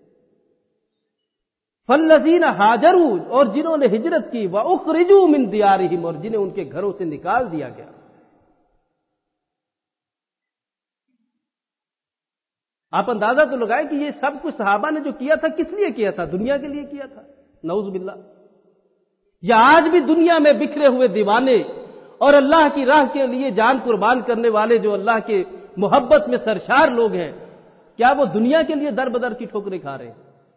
فالذین ہاجروا، اور جنہوں نے ہجرت کی، واخرجوا من دیارہم، اور جنہیں ان کے گھروں سے نکال دیا گیا۔ آپ اندازہ تو لگائیں کہ یہ سب کچھ صحابہ نے جو کیا تھا کس لیے کیا تھا؟ دنیا کے لیے کیا تھا، نعوذ باللہ۔ یا آج بھی دنیا میں بکھرے ہوئے دیوانے اور اللہ کی راہ کے لیے جان قربان کرنے والے جو اللہ کے محبت میں سرشار لوگ ہیں، کیا وہ دنیا کے لیے در بدر کی ٹھوکریں کھا رہے ہیں؟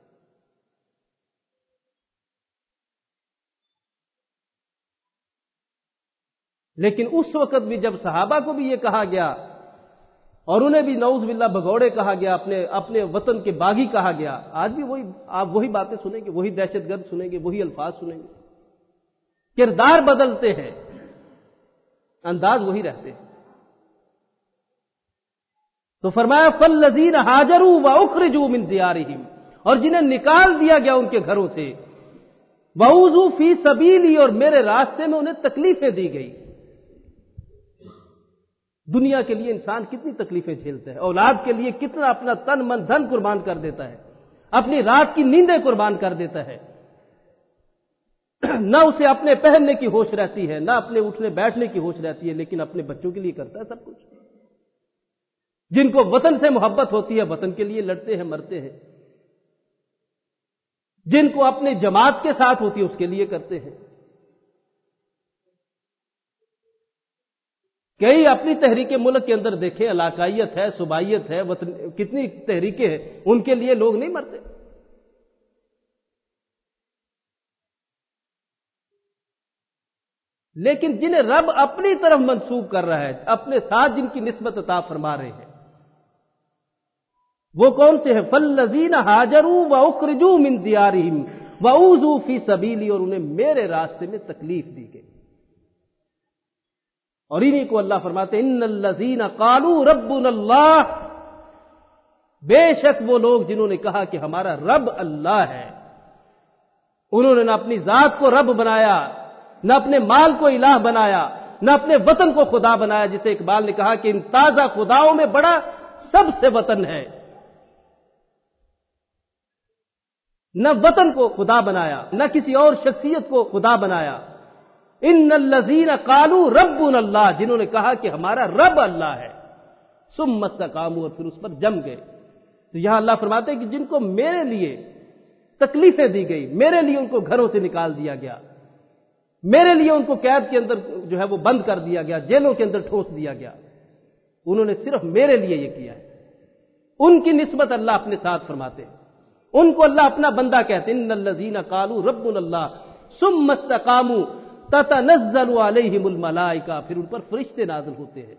لیکن اس وقت بھی جب صحابہ کو بھی یہ کہا گیا اور انہیں بھی نعوذ باللہ بھگوڑے کہا گیا، اپنے اپنے وطن کے باغی کہا گیا، آج بھی وہی آپ وہی باتیں سنیں گے، وہی دہشت گرد سنیں گے، وہی الفاظ سنیں گے۔ کردار بدلتے ہیں، انداز وہی رہتے ہیں۔ تو فرمایا فالذین ہاجروا واخرجوا من دیارہم، اور جنہیں نکال دیا گیا ان کے گھروں سے، وَأُوذُوا فِي سَبِيلِي، اور میرے راستے میں انہیں تکلیفیں دی گئی۔ دنیا کے لیے انسان کتنی تکلیفیں جھیلتا ہے، اولاد کے لیے کتنا اپنا تن من دھن قربان کر دیتا ہے، اپنی رات کی نیندیں قربان کر دیتا ہے، نہ اسے اپنے پہننے کی ہوش رہتی ہے، نہ اپنے اٹھنے بیٹھنے کی ہوش رہتی ہے، لیکن اپنے بچوں کے لیے کرتا ہے سب کچھ۔ جن کو وطن سے محبت ہوتی ہے وطن کے لیے لڑتے ہیں، مرتے ہیں۔ جن کو اپنے جماعت کے ساتھ ہوتی ہے اس کے لیے کرتے ہیں۔ کئی اپنی تحریک ملک کے اندر دیکھیں، علاقائیت ہے، صوبائیت ہے، وطن کتنی تحریکیں ہیں، ان کے لیے لوگ نہیں مرتے۔ لیکن جنہیں رب اپنی طرف منسوب کر رہا ہے، اپنے ساتھ جن کی نسبت عطا فرما رہے ہیں، وہ کون سے ہیں؟ فالذین ہاجروا واخرجوا من دیارہم واوذوا فی سبیلی، اور انہیں میرے راستے میں تکلیف دی گئی۔ اور انہی کو اللہ فرماتے ہیں ان الذین قالوا ربنا اللہ، بے شک وہ لوگ جنہوں نے کہا کہ ہمارا رب اللہ ہے، انہوں نے نہ اپنی ذات کو رب بنایا، نہ اپنے مال کو الہ بنایا، نہ اپنے وطن کو خدا بنایا، جسے اقبال نے کہا کہ ان تازہ خداؤں میں بڑا سب سے وطن ہے۔ نہ وطن کو خدا بنایا، نہ کسی اور شخصیت کو خدا بنایا۔ ان الذین قالوا ربنا اللہ، جنہوں نے کہا کہ ہمارا رب اللہ ہے، ثم استقاموا، اور پھر اس پر جم گئے۔ تو یہاں اللہ فرماتے ہیں کہ جن کو میرے لیے تکلیفیں دی گئی، میرے لیے ان کو گھروں سے نکال دیا گیا، میرے لیے ان کو قید کے اندر جو ہے وہ بند کر دیا گیا، جیلوں کے اندر ٹھوس دیا گیا، انہوں نے صرف میرے لیے یہ کیا ہے۔ ان کی نسبت اللہ اپنے ساتھ فرماتے ہیں، ان کو اللہ اپنا بندہ کہتے ہیں۔ ان الذین قالوا ربنا اللہ ثم استقاموا تتنزل علیہم الملائکہ، پھر ان پر فرشتے نازل ہوتے ہیں،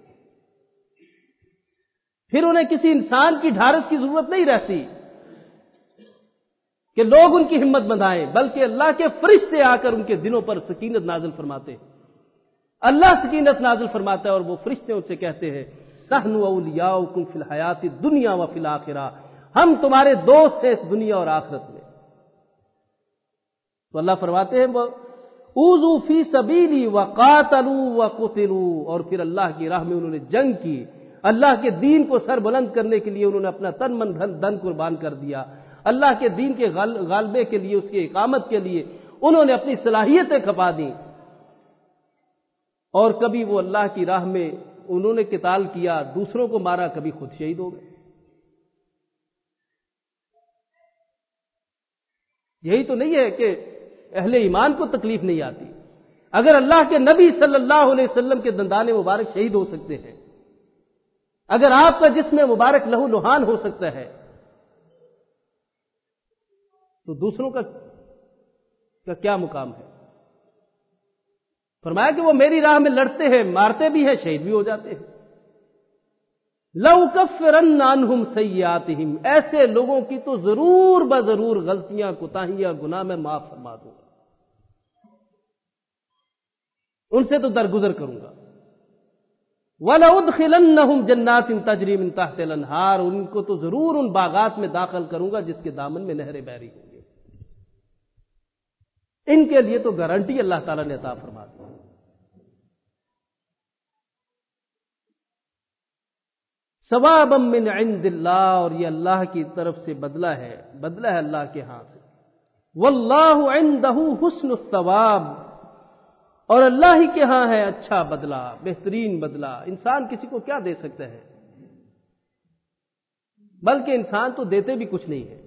پھر انہیں کسی انسان کی ڈھارس کی ضرورت نہیں رہتی کہ لوگ ان کی ہمت بندھائیں، بلکہ اللہ کے فرشتے آ کر ان کے دلوں پر سکینت نازل فرماتے ہیں۔ اللہ سکینت نازل فرماتا ہے اور وہ فرشتے ان سے کہتے ہیں نحن اولیاؤکم فی الحیات الدنیا وفی الآخرہ، ہم تمہارے دوست ہیں اس دنیا اور آخرت میں۔ تو اللہ فرماتے ہیں وہ اوذوا فی سبیلی وقاتلوا وقتلوا، اور پھر اللہ کی راہ میں انہوں نے جنگ کی، اللہ کے دین کو سر بلند کرنے کے لیے انہوں نے اپنا تن من دھن قربان کر دیا، اللہ کے دین کے غالبے کے لیے، اس کی اقامت کے لیے انہوں نے اپنی صلاحیتیں کھپا دیں، اور کبھی وہ اللہ کی راہ میں انہوں نے قتال کیا، دوسروں کو مارا، کبھی خود شہید ہو گئے۔ یہی تو نہیں ہے کہ اہل ایمان کو تکلیف نہیں آتی؟ اگر اللہ کے نبی صلی اللہ علیہ وسلم کے دندان مبارک شہید ہو سکتے ہیں، اگر آپ کا جسم مبارک لہو لہان ہو سکتا ہے، تو دوسروں کا کا کیا مقام ہے؟ فرمایا کہ وہ میری راہ میں لڑتے ہیں، مارتے بھی ہیں، شہید بھی ہو جاتے ہیں۔ لَأُكَفِّرَنَّ عَنْهُمْ سَيِّئَاتِهِمْ، ایسے لوگوں کی تو ضرور بضرور غلطیاں، کوتاہیاں، گناہ میں معاف فرما دوں گا، ان سے تو درگزر کروں گا۔ وَلَأُدْخِلَنَّهُمْ جَنَّاتٍ تَجْرِي مِن تَحْتِهَا الْأَنْهَارُ، ان کو تو ضرور ان باغات میں داخل کروں گا جس کے دامن میں نہریں بہہ رہی ہوں گی۔ ان کے لیے تو گارنٹی اللہ تعالیٰ نے عطا فرما دی. ثوابا من عند اللہ، اور یہ اللہ کی طرف سے بدلہ ہے، بدلہ ہے اللہ کے ہاں سے. واللہ عندہ حسن الثواب، اور اللہ ہی کے ہاں ہے اچھا بدلہ، بہترین بدلہ. انسان کسی کو کیا دے سکتا ہے؟ بلکہ انسان تو دیتے بھی کچھ نہیں ہے.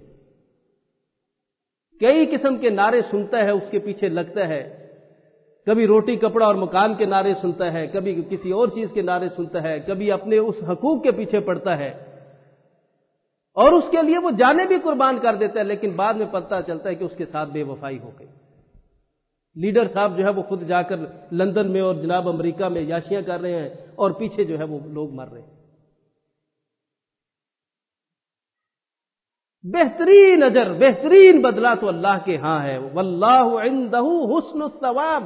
کئی قسم کے نعرے سنتا ہے، اس کے پیچھے لگتا ہے. کبھی روٹی کپڑا اور مکان کے نعرے سنتا ہے، کبھی کسی اور چیز کے نعرے سنتا ہے، کبھی اپنے اس حقوق کے پیچھے پڑتا ہے، اور اس کے لیے وہ جانیں بھی قربان کر دیتا ہے. لیکن بعد میں پتہ چلتا ہے کہ اس کے ساتھ بے وفائی ہو گئی. لیڈر صاحب جو ہے وہ خود جا کر لندن میں اور جناب امریکہ میں یاشیاں کر رہے ہیں، اور پیچھے جو ہے وہ لوگ مر رہے ہیں. بہترین اجر، بہترین بدلہ تو اللہ کے ہاں ہے. واللہ عندہ حسن الثواب.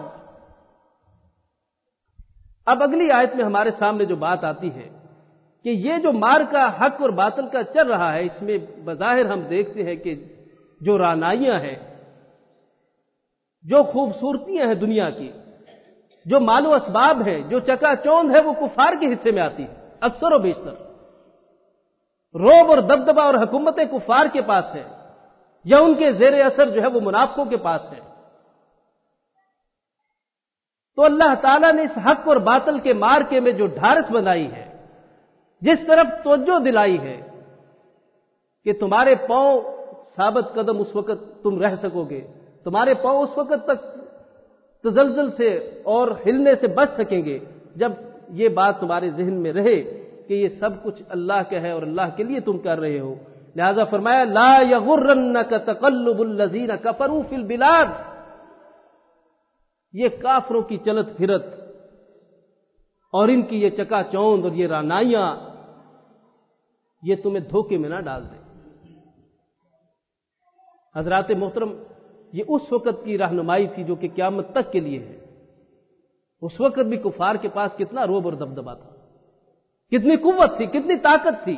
اب اگلی آیت میں ہمارے سامنے جو بات آتی ہے کہ یہ جو مار کا حق اور باطل کا چل رہا ہے، اس میں بظاہر ہم دیکھتے ہیں کہ جو رعنائیاں ہیں، جو خوبصورتیاں ہیں دنیا کی، جو مال و اسباب ہیں، جو چکا چوند ہے، وہ کفار کے حصے میں آتی ہے اکثر و بیشتر. روب اور دبدبہ اور حکومتیں کفار کے پاس ہے، یا ان کے زیر اثر جو ہے وہ منافقوں کے پاس ہے. تو اللہ تعالیٰ نے اس حق اور باطل کے مارکے میں جو ڈھارس بنائی ہے، جس طرف توجہ دلائی ہے کہ تمہارے پاؤں ثابت قدم اس وقت تم رہ سکو گے، تمہارے پاؤں اس وقت تک تزلزل سے اور ہلنے سے بچ سکیں گے جب یہ بات تمہارے ذہن میں رہے کہ یہ سب کچھ اللہ کا ہے اور اللہ کے لیے تم کر رہے ہو. لہذا فرمایا لا یغرنک تقلب الذین کفروا فی البلاد. یہ کافروں کی چلت پھرت اور ان کی یہ چکا چوند اور یہ رعنائیاں، یہ تمہیں دھوکے میں نہ ڈال دیں. حضرات محترم، یہ اس وقت کی رہنمائی تھی جو کہ قیامت تک کے لیے ہے. اس وقت بھی کفار کے پاس کتنا روب اور دبدبہ تھا، کتنی قوت تھی، کتنی طاقت تھی،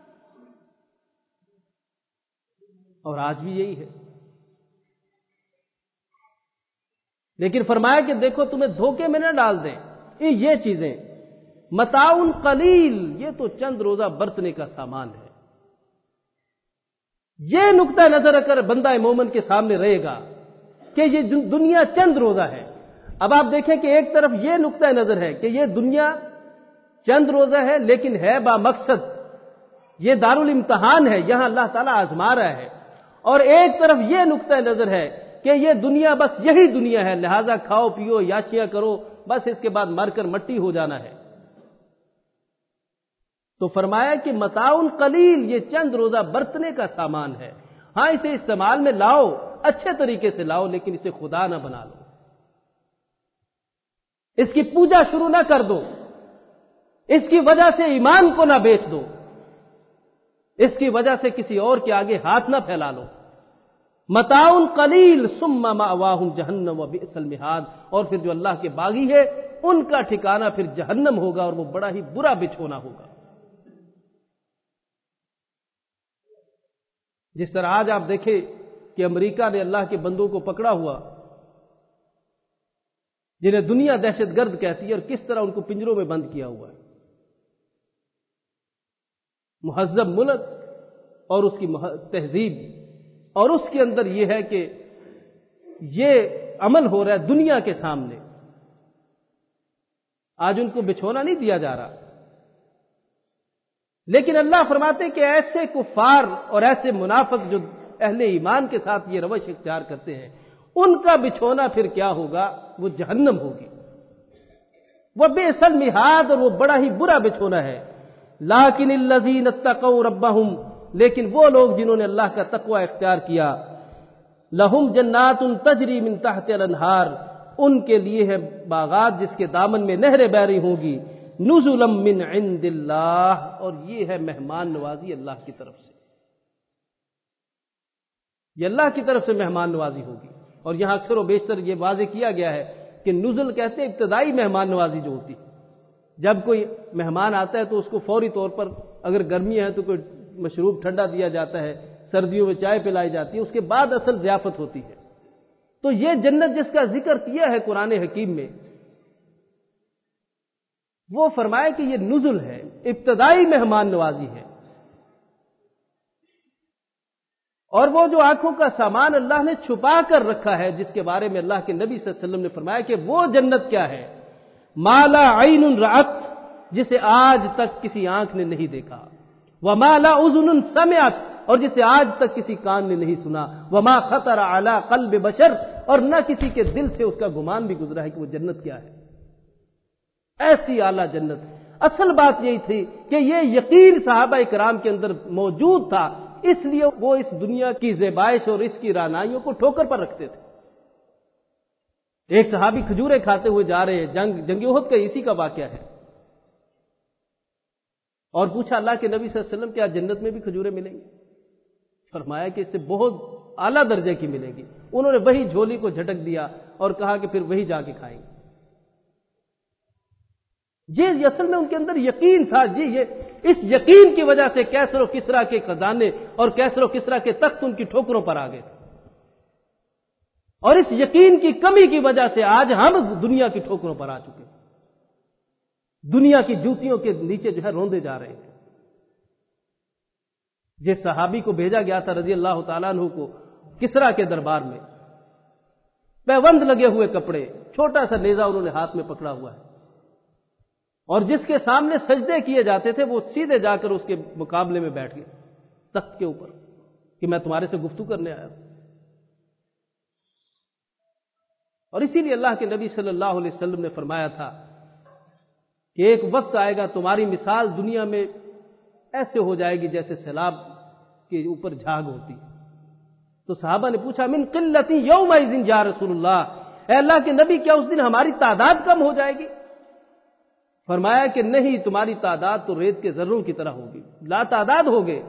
اور آج بھی یہی ہے. لیکن فرمایا کہ دیکھو تمہیں دھوکے میں نہ ڈال دیں. یہ چیزیں متاع قلیل، یہ تو چند روزہ برتنے کا سامان ہے. یہ نقطہ نظر اگر بندہ مومن کے سامنے رہے گا کہ یہ دنیا چند روزہ ہے. اب آپ دیکھیں کہ ایک طرف یہ نقطہ نظر ہے کہ یہ دنیا چند روزہ ہے، لیکن ہے با مقصد، یہ دارالامتحان ہے، یہاں اللہ تعالیٰ آزما رہا ہے. اور ایک طرف یہ نقطہ نظر ہے کہ یہ دنیا بس یہی دنیا ہے، لہذا کھاؤ پیو یاشیاں کرو، بس اس کے بعد مر کر مٹی ہو جانا ہے. تو فرمایا کہ متاع قلیل، یہ چند روزہ برتنے کا سامان ہے. ہاں اسے استعمال میں لاؤ، اچھے طریقے سے لاؤ، لیکن اسے خدا نہ بنا لو. اس کی پوجا شروع نہ کر دو، اس کی وجہ سے ایمان کو نہ بیچ دو، اس کی وجہ سے کسی اور کے آگے ہاتھ نہ پھیلا لو. متاع قلیل ثم مأواہم جہنم وبئس المہاد. اور پھر جو اللہ کے باغی ہے ان کا ٹھکانہ پھر جہنم ہوگا، اور وہ بڑا ہی برا بچھونا ہوگا. جس طرح آج آپ دیکھیں کہ امریکہ نے اللہ کے بندوں کو پکڑا ہوا، جنہیں دنیا دہشت گرد کہتی ہے، اور کس طرح ان کو پنجروں میں بند کیا ہوا ہے. مہذب ملک اور اس کی تہذیب، اور اس کے اندر یہ ہے کہ یہ عمل ہو رہا ہے دنیا کے سامنے. آج ان کو بچھونا نہیں دیا جا رہا. لیکن اللہ فرماتے کہ ایسے کفار اور ایسے منافق جو اہل ایمان کے ساتھ یہ روش اختیار کرتے ہیں، ان کا بچھونا پھر کیا ہوگا؟ وہ جہنم ہوگی. وہ بئس المہاد، اور وہ بڑا ہی برا بچھونا ہے. لیکن الذین اتقوا ربہم، لیکن وہ لوگ جنہوں نے اللہ کا تقوی اختیار کیا، لہم جنات تجری من تحت الانہار، ان کے لیے ہے باغات جس کے دامن میں نہریں بہ رہی ہوں گی. نزلا من عند اللہ، اور یہ ہے مہمان نوازی اللہ کی طرف سے. یہ اللہ کی طرف سے مہمان نوازی ہوگی. اور یہاں اکثر و بیشتر یہ واضح کیا گیا ہے کہ نزل کہتے ہیں ابتدائی مہمان نوازی جو ہوتی. جب کوئی مہمان آتا ہے تو اس کو فوری طور پر، اگر گرمی ہے تو کوئی مشروب ٹھنڈا دیا جاتا ہے، سردیوں میں چائے پلائی جاتی ہے، اس کے بعد اصل ضیافت ہوتی ہے. تو یہ جنت جس کا ذکر کیا ہے قرآن حکیم میں، وہ فرمایا کہ یہ نزل ہے، ابتدائی مہمان نوازی ہے. اور وہ جو آنکھوں کا سامان اللہ نے چھپا کر رکھا ہے، جس کے بارے میں اللہ کے نبی صلی اللہ علیہ وسلم نے فرمایا کہ وہ جنت کیا ہے، مالا عین رأت، جسے آج تک کسی آنکھ نے نہیں دیکھا، وما لا اذن سمعت، اور جسے آج تک کسی کان نے نہیں سنا، وما خطر علی قلب بشر، اور نہ کسی کے دل سے اس کا گمان بھی گزرا ہے کہ وہ جنت کیا ہے. ایسی اعلیٰ جنت. اصل بات یہی تھی کہ یہ یقین صحابہ کرام کے اندر موجود تھا، اس لیے وہ اس دنیا کی زیبائش اور اس کی رعنائیوں کو ٹھوکر پر رکھتے تھے. ایک صحابی کھجورے کھاتے ہوئے جا رہے ہیں، جنگ جنگ احد کا اسی کا واقعہ ہے، اور پوچھا اللہ کے نبی صلی اللہ علیہ وسلم کیا جنت میں بھی کھجورے ملیں گی؟ فرمایا کہ اس سے بہت اعلیٰ درجے کی ملے گی. انہوں نے وہی جھولی کو جھٹک دیا اور کہا کہ پھر وہی جا کے کھائیں گے. جی اصل میں ان کے اندر یقین تھا. جی یہ اس یقین کی وجہ سے کیسر و کسرا کے خزانے اور کیسر و کسرا کے تخت ان کی ٹھوکروں پر آ گئے تھے، اور اس یقین کی کمی کی وجہ سے آج ہم دنیا کی ٹھوکروں پر آ چکے ہیں، دنیا کی جوتیوں کے نیچے جو ہے روندے جا رہے ہیں. جس صحابی کو بھیجا گیا تھا رضی اللہ تعالیٰ عنہ کو کسرا کے دربار میں، پیوند لگے ہوئے کپڑے، چھوٹا سا نیزہ انہوں نے ہاتھ میں پکڑا ہوا ہے، اور جس کے سامنے سجدے کیے جاتے تھے وہ سیدھے جا کر اس کے مقابلے میں بیٹھ گئے تخت کے اوپر کہ میں تمہارے سے گفتگو کرنے آیا ہوں. اور اسی لیے اللہ کے نبی صلی اللہ علیہ وسلم نے فرمایا تھا کہ ایک وقت آئے گا تمہاری مثال دنیا میں ایسے ہو جائے گی جیسے سیلاب کے اوپر جھاگ ہوتی. تو صحابہ نے پوچھا من قلت یومئذ یا رسول اللہ، اے اللہ کے نبی کیا اس دن ہماری تعداد کم ہو جائے گی؟ فرمایا کہ نہیں، تمہاری تعداد تو ریت کے ذروں کی طرح ہوگی، لا تعداد ہوگے.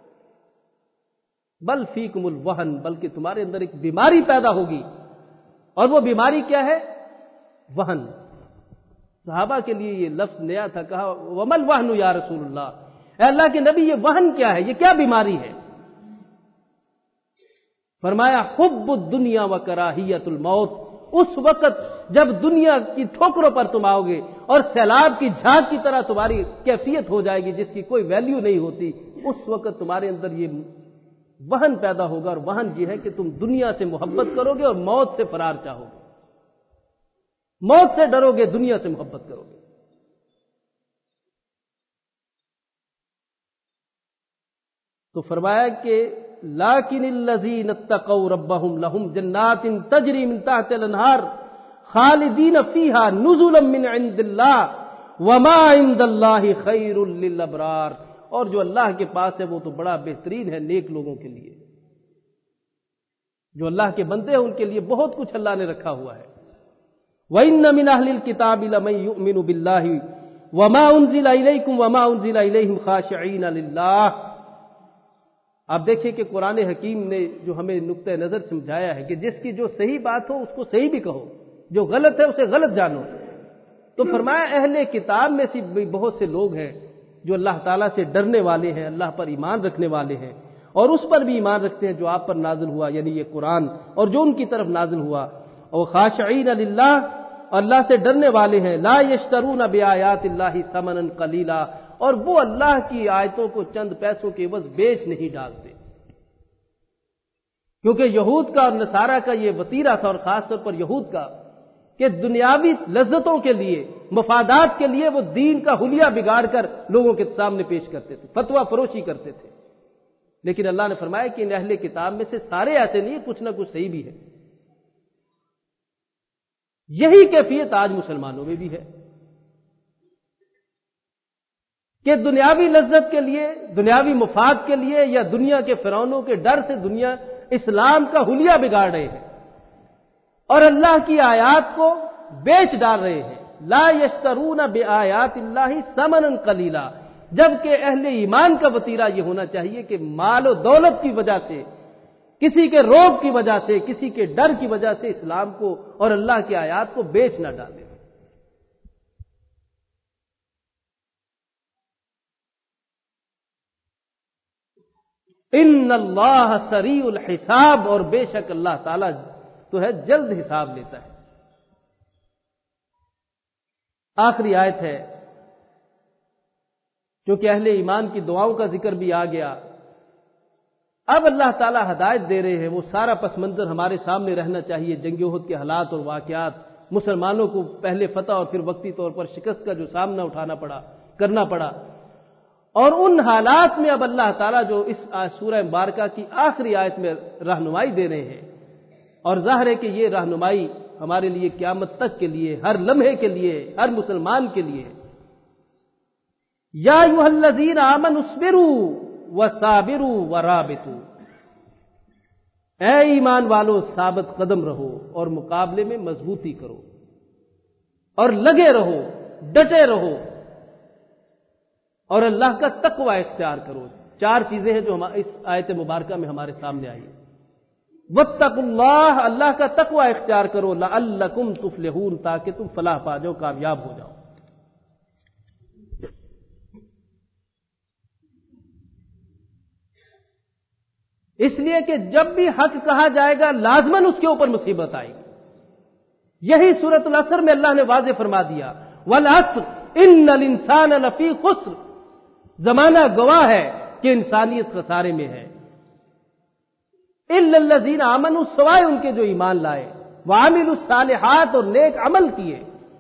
بل فیکم الوہن، بلکہ تمہارے اندر ایک بیماری پیدا ہوگی، اور وہ بیماری کیا ہے؟ وہن. صحابہ کے لیے یہ لفظ نیا تھا. کہا ومل وہن یا رسول اللہ، اے اللہ کے نبی یہ وہن کیا ہے، یہ کیا بیماری ہے؟ فرمایا حب الدنیا و کراہیت الموت. اس وقت جب دنیا کی ٹھوکروں پر تم آؤ گے اور سیلاب کی جھاگ کی طرح تمہاری کیفیت ہو جائے گی جس کی کوئی ویلیو نہیں ہوتی، اس وقت تمہارے اندر یہ وہن پیدا ہوگا. اور وہن یہ ہے کہ تم دنیا سے محبت کرو گے اور موت سے فرار چاہو گے، موت سے ڈرو گے، دنیا سے محبت کرو گے. تو فرمایا کہ لیکن الذین اتقوا ربهم لهم جنات تجری من تحت الانہار خالدین فیہا نزلا من عند اللہ وما عند اللہ خیر للابرار. اور جو اللہ کے پاس ہے وہ تو بڑا بہترین ہے نیک لوگوں کے لیے. جو اللہ کے بندے ہیں ان کے لیے بہت کچھ اللہ نے رکھا ہوا ہے. وَإِنَّ مِنْ أَهْلِ الْكِتَابِ لَمَن يُؤْمِنُ بِاللَّهِ وَمَا أُنزِلَ إِلَيْكُمْ وَمَا أُنزِلَ إِلَيْهِمْ خَاشِعِينَ لِلَّهِ. آپ دیکھیں کہ قرآن حکیم نے جو ہمیں نقطہ نظر سمجھایا ہے کہ جس کی جو صحیح بات ہو اس کو صحیح بھی کہو، جو غلط ہے اسے غلط جانو. تو فرمایا اہل کتاب میں سے بھی بہت سے لوگ ہیں جو اللہ تعالیٰ سے ڈرنے والے ہیں، اللہ پر ایمان رکھنے والے ہیں، اور اس پر بھی ایمان رکھتے ہیں جو آپ پر نازل ہوا، یعنی یہ قرآن، اور جو ان کی طرف نازل ہوا. اور خاشعین للہ، اللہ سے ڈرنے والے ہیں. لا یشترون بآیات اللہ ثمنا قلیلا، اور وہ اللہ کی آیتوں کو چند پیسوں کے عوض بیچ نہیں ڈالتے. کیونکہ یہود کا اور نصارہ کا یہ وتیرہ تھا، اور خاص طور پر یہود کا، کہ دنیاوی لذتوں کے لیے، مفادات کے لیے وہ دین کا حلیہ بگاڑ کر لوگوں کے سامنے پیش کرتے تھے، فتویٰ فروشی کرتے تھے. لیکن اللہ نے فرمایا کہ ان اہل کتاب میں سے سارے ایسے نہیں، کچھ نہ کچھ صحیح بھی ہے. یہی کیفیت آج مسلمانوں میں بھی ہے کہ دنیاوی لذت کے لیے، دنیاوی مفاد کے لیے، یا دنیا کے فرعونوں کے ڈر سے دنیا اسلام کا حلیہ بگاڑ رہے ہیں اور اللہ کی آیات کو بیچ ڈال رہے ہیں. لا یشترون بآیات اللہ ثمنا قلیلا، جبکہ اہل ایمان کا وتیرہ یہ ہونا چاہیے کہ مال و دولت کی وجہ سے، کسی کے روب کی وجہ سے، کسی کے ڈر کی وجہ سے اسلام کو اور اللہ کی آیات کو بیچ نہ ڈالے. ان اللہ سریع الحساب، اور بے شک اللہ تعالی تو ہے جلد حساب لیتا ہے۔ آخری آیت ہے، چونکہ اہل ایمان کی دعاؤں کا ذکر بھی آ گیا، اب اللہ تعالیٰ ہدایت دے رہے ہیں۔ وہ سارا پس منظر ہمارے سامنے رہنا چاہیے، جنگ احد کے حالات اور واقعات، مسلمانوں کو پہلے فتح اور پھر وقتی طور پر شکست کا جو سامنا اٹھانا پڑا کرنا پڑا، اور ان حالات میں اب اللہ تعالیٰ جو اس سورہ مبارکہ کی آخری آیت میں رہنمائی دے رہے ہیں، اور ظاہر ہے کہ یہ رہنمائی ہمارے لیے قیامت تک کے لیے، ہر لمحے کے لیے، ہر مسلمان کے لیے۔ یا ایھا الذین آمنوا اصبروا وصابروا ورابطوا، اے ایمان والو ثابت قدم رہو اور مقابلے میں مضبوطی کرو، اور لگے رہو، ڈٹے رہو، اور اللہ کا تقوی اختیار کرو۔ چار چیزیں ہیں جو اس آیت مبارکہ میں ہمارے سامنے آئی۔ واتقوا اللہ، اللہ کا تقوی اختیار کرو، لعلکم تفلحون، تاکہ تم فلاح پا جاؤ، کامیاب ہو جاؤ۔ اس لیے کہ جب بھی حق کہا جائے گا لازماً اس کے اوپر مصیبت آئے گی۔ یہی سورۃ العصر میں اللہ نے واضح فرما دیا، والعصر ان الانسان لفی خسر، زمانہ گواہ ہے کہ انسانیت خسارے میں ہے۔ الا الذین آمنوا، سوائے ان کے جو ایمان لائے، وعملوا الصالحات، اور نیک عمل کیے،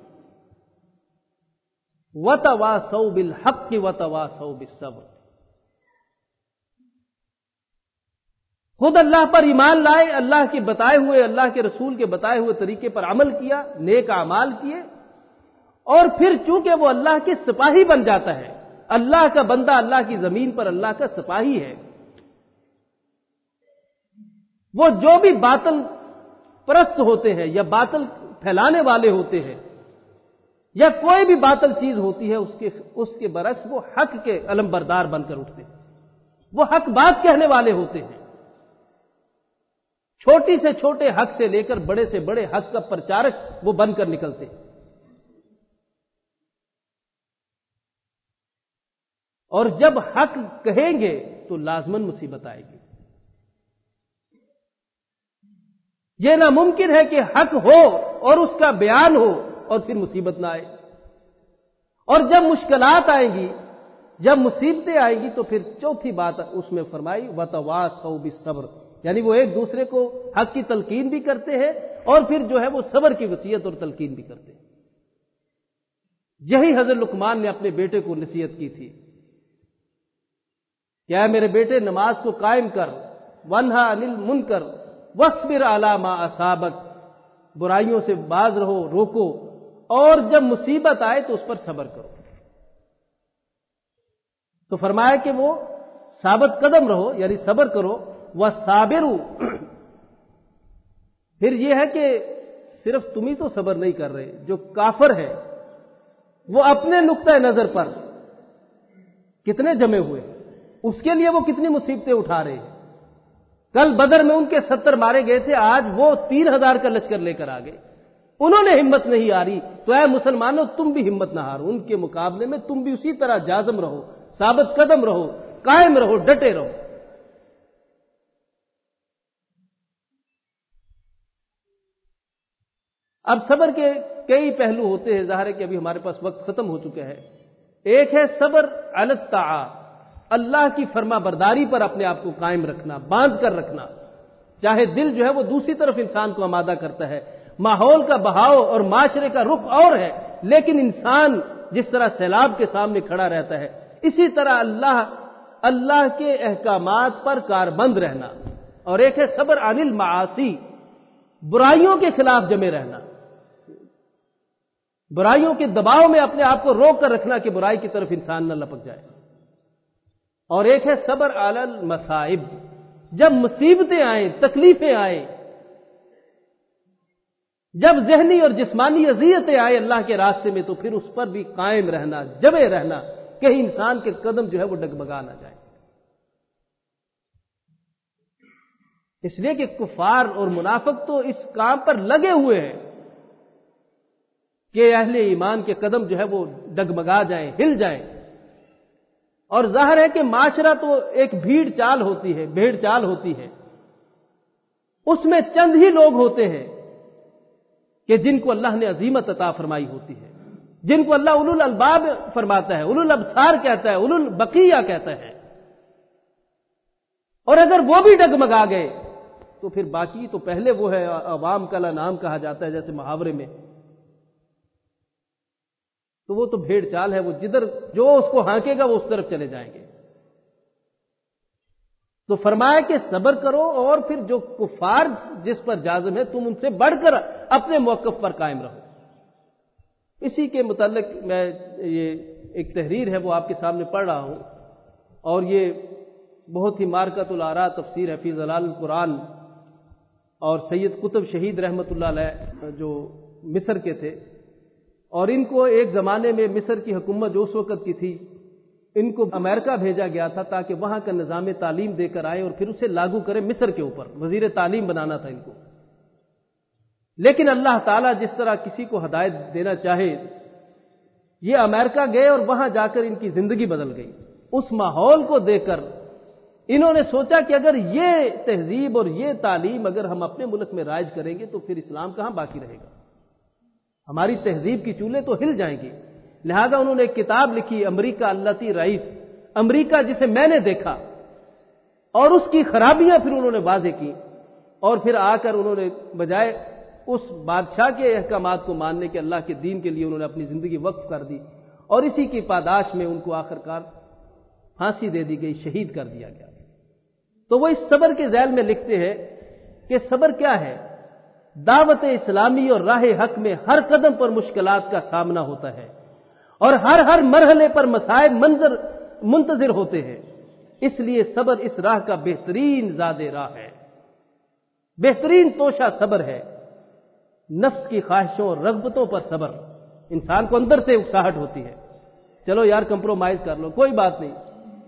وتواصوا بالحق وتواصوا بالصبر، خود اللہ پر ایمان لائے، اللہ کے بتائے ہوئے، اللہ کے رسول کے بتائے ہوئے طریقے پر عمل کیا، نیک اعمال کیے، اور پھر چونکہ وہ اللہ کے سپاہی بن جاتا ہے، اللہ کا بندہ اللہ کی زمین پر اللہ کا سپاہی ہے، وہ جو بھی باطل پرست ہوتے ہیں یا باطل پھیلانے والے ہوتے ہیں یا کوئی بھی باطل چیز ہوتی ہے، اس کے اس کے برعکس وہ حق کے علم بردار بن کر اٹھتے ہیں، وہ حق بات کہنے والے ہوتے ہیں، چھوٹی سے چھوٹے حق سے لے کر بڑے سے بڑے حق کا پرچارک وہ بن کر نکلتے ہیں، اور جب حق کہیں گے تو لازماً مصیبت آئے گی۔ یہ ناممکن ہے کہ حق ہو اور اس کا بیان ہو اور پھر مصیبت نہ آئے، اور جب مشکلات آئیں گی، جب مصیبتیں آئیں گی، تو پھر چوتھی بات اس میں فرمائی، وتواصوا بالصبر، یعنی وہ ایک دوسرے کو حق کی تلقین بھی کرتے ہیں اور پھر جو ہے وہ صبر کی وصیت اور تلقین بھی کرتے ہیں۔ یہی حضرت لقمان نے اپنے بیٹے کو نصیحت کی تھی کہ اے میرے بیٹے، نماز کو قائم کر، وانہا عن المنکر واصبر علی ما اصابک، برائیوں سے باز رہو، روکو، اور جب مصیبت آئے تو اس پر صبر کرو۔ تو فرمایا کہ وہ ثابت قدم رہو، یعنی صبر کرو، وصابروا، پھر یہ ہے کہ صرف تم ہی تو صبر نہیں کر رہے، جو کافر ہے وہ اپنے نقطہ نظر پر کتنے جمے ہوئے، اس کے لیے وہ کتنی مصیبتیں اٹھا رہے ہیں۔ کل بدر میں ان کے ستر مارے گئے تھے، آج وہ تین ہزار کا لشکر لے کر آ گئے، انہوں نے ہمت نہیں ہاری، تو اے مسلمانوں تم بھی ہمت نہ ہارو، ان کے مقابلے میں تم بھی اسی طرح جازم رہو، ثابت قدم رہو، قائم رہو، ڈٹے رہو۔ اب صبر کے کئی پہلو ہوتے ہیں، ظاہر ہے کہ ابھی ہمارے پاس وقت ختم ہو چکا ہے۔ ایک ہے صبر علی الطاعہ، اللہ کی فرما برداری پر اپنے آپ کو قائم رکھنا، باندھ کر رکھنا، چاہے دل جو ہے وہ دوسری طرف انسان کو آمادہ کرتا ہے، ماحول کا بہاؤ اور معاشرے کا رخ اور ہے، لیکن انسان جس طرح سیلاب کے سامنے کھڑا رہتا ہے، اسی طرح اللہ اللہ کے احکامات پر کاربند رہنا۔ اور ایک ہے صبر عن المعاصی، برائیوں کے خلاف جمے رہنا، برائیوں کے دباؤ میں اپنے آپ کو روک کر رکھنا کہ برائی کی طرف انسان نہ لپک جائے۔ اور ایک ہے صبر علی المصائب، جب مصیبتیں آئیں، تکلیفیں آئیں، جب ذہنی اور جسمانی اذیتیں آئیں اللہ کے راستے میں، تو پھر اس پر بھی قائم رہنا، جمے رہنا، کہیں انسان کے قدم جو ہے وہ ڈگمگا نہ جائے۔ اس لیے کہ کفار اور منافق تو اس کام پر لگے ہوئے ہیں کہ اہل ایمان کے قدم جو ہے وہ ڈگمگا جائیں، ہل جائیں۔ اور ظاہر ہے کہ معاشرہ تو ایک بھیڑ چال ہوتی ہے، بھیڑ چال ہوتی ہے، اس میں چند ہی لوگ ہوتے ہیں کہ جن کو اللہ نے عظیمت عطا فرمائی ہوتی ہے، جن کو اللہ اولو الالباب فرماتا ہے، اولو الابصار کہتا ہے، اولو البقیہ کہتا ہے. اور اگر وہ بھی ڈگمگا گئے تو پھر باقی تو پہلے وہ ہے عوام کا نام کہا جاتا ہے جیسے محاورے میں، تو وہ تو بھیڑ چال ہے، وہ جدھر جو اس کو ہانکے گا وہ اس طرف چلے جائیں گے. تو فرمایا کہ صبر کرو، اور پھر جو کفار جس پر جازم ہے تم ان سے بڑھ کر اپنے موقف پر قائم رہو. اسی کے متعلق میں یہ ایک تحریر ہے وہ آپ کے سامنے پڑھ رہا ہوں، اور یہ بہت ہی مارکۃ الآراء تفسیر ہے فی ظلال القرآن، اور سید قطب شہید رحمۃ اللہ علیہ جو مصر کے تھے، اور ان کو ایک زمانے میں مصر کی حکومت جو اس وقت کی تھی، ان کو امریکہ بھیجا گیا تھا تاکہ وہاں کا نظام تعلیم دے کر آئے اور پھر اسے لاگو کرے مصر کے اوپر. وزیر تعلیم بنانا تھا ان کو. لیکن اللہ تعالیٰ جس طرح کسی کو ہدایت دینا چاہے، یہ امریکہ گئے اور وہاں جا کر ان کی زندگی بدل گئی. اس ماحول کو دیکھ کر انہوں نے سوچا کہ اگر یہ تہذیب اور یہ تعلیم اگر ہم اپنے ملک میں رائج کریں گے تو پھر اسلام کہاں باقی رہے گا، ہماری تہذیب کی چولہے تو ہل جائیں گے. لہذا انہوں نے ایک کتاب لکھی، امریکہ التی رائت، امریکہ جسے میں نے دیکھا، اور اس کی خرابیاں پھر انہوں نے واضح کی. اور پھر آ کر انہوں نے بجائے اس بادشاہ کے احکامات کو ماننے کے اللہ کے دین کے لیے انہوں نے اپنی زندگی وقف کر دی، اور اسی کی پاداش میں ان کو آخرکار پھانسی دے دی گئی، شہید کر دیا گیا. تو وہ اس صبر کے ذیل میں لکھتے ہیں کہ صبر کیا ہے؟ دعوت اسلامی اور راہ حق میں ہر قدم پر مشکلات کا سامنا ہوتا ہے، اور ہر ہر مرحلے پر مصائب منظر منتظر ہوتے ہیں. اس لیے صبر اس راہ کا بہترین زاد راہ ہے، بہترین توشہ صبر ہے. نفس کی خواہشوں اور رغبتوں پر صبر، انسان کو اندر سے اکساہٹ ہوتی ہے، چلو یار کمپرومائز کر لو، کوئی بات نہیں.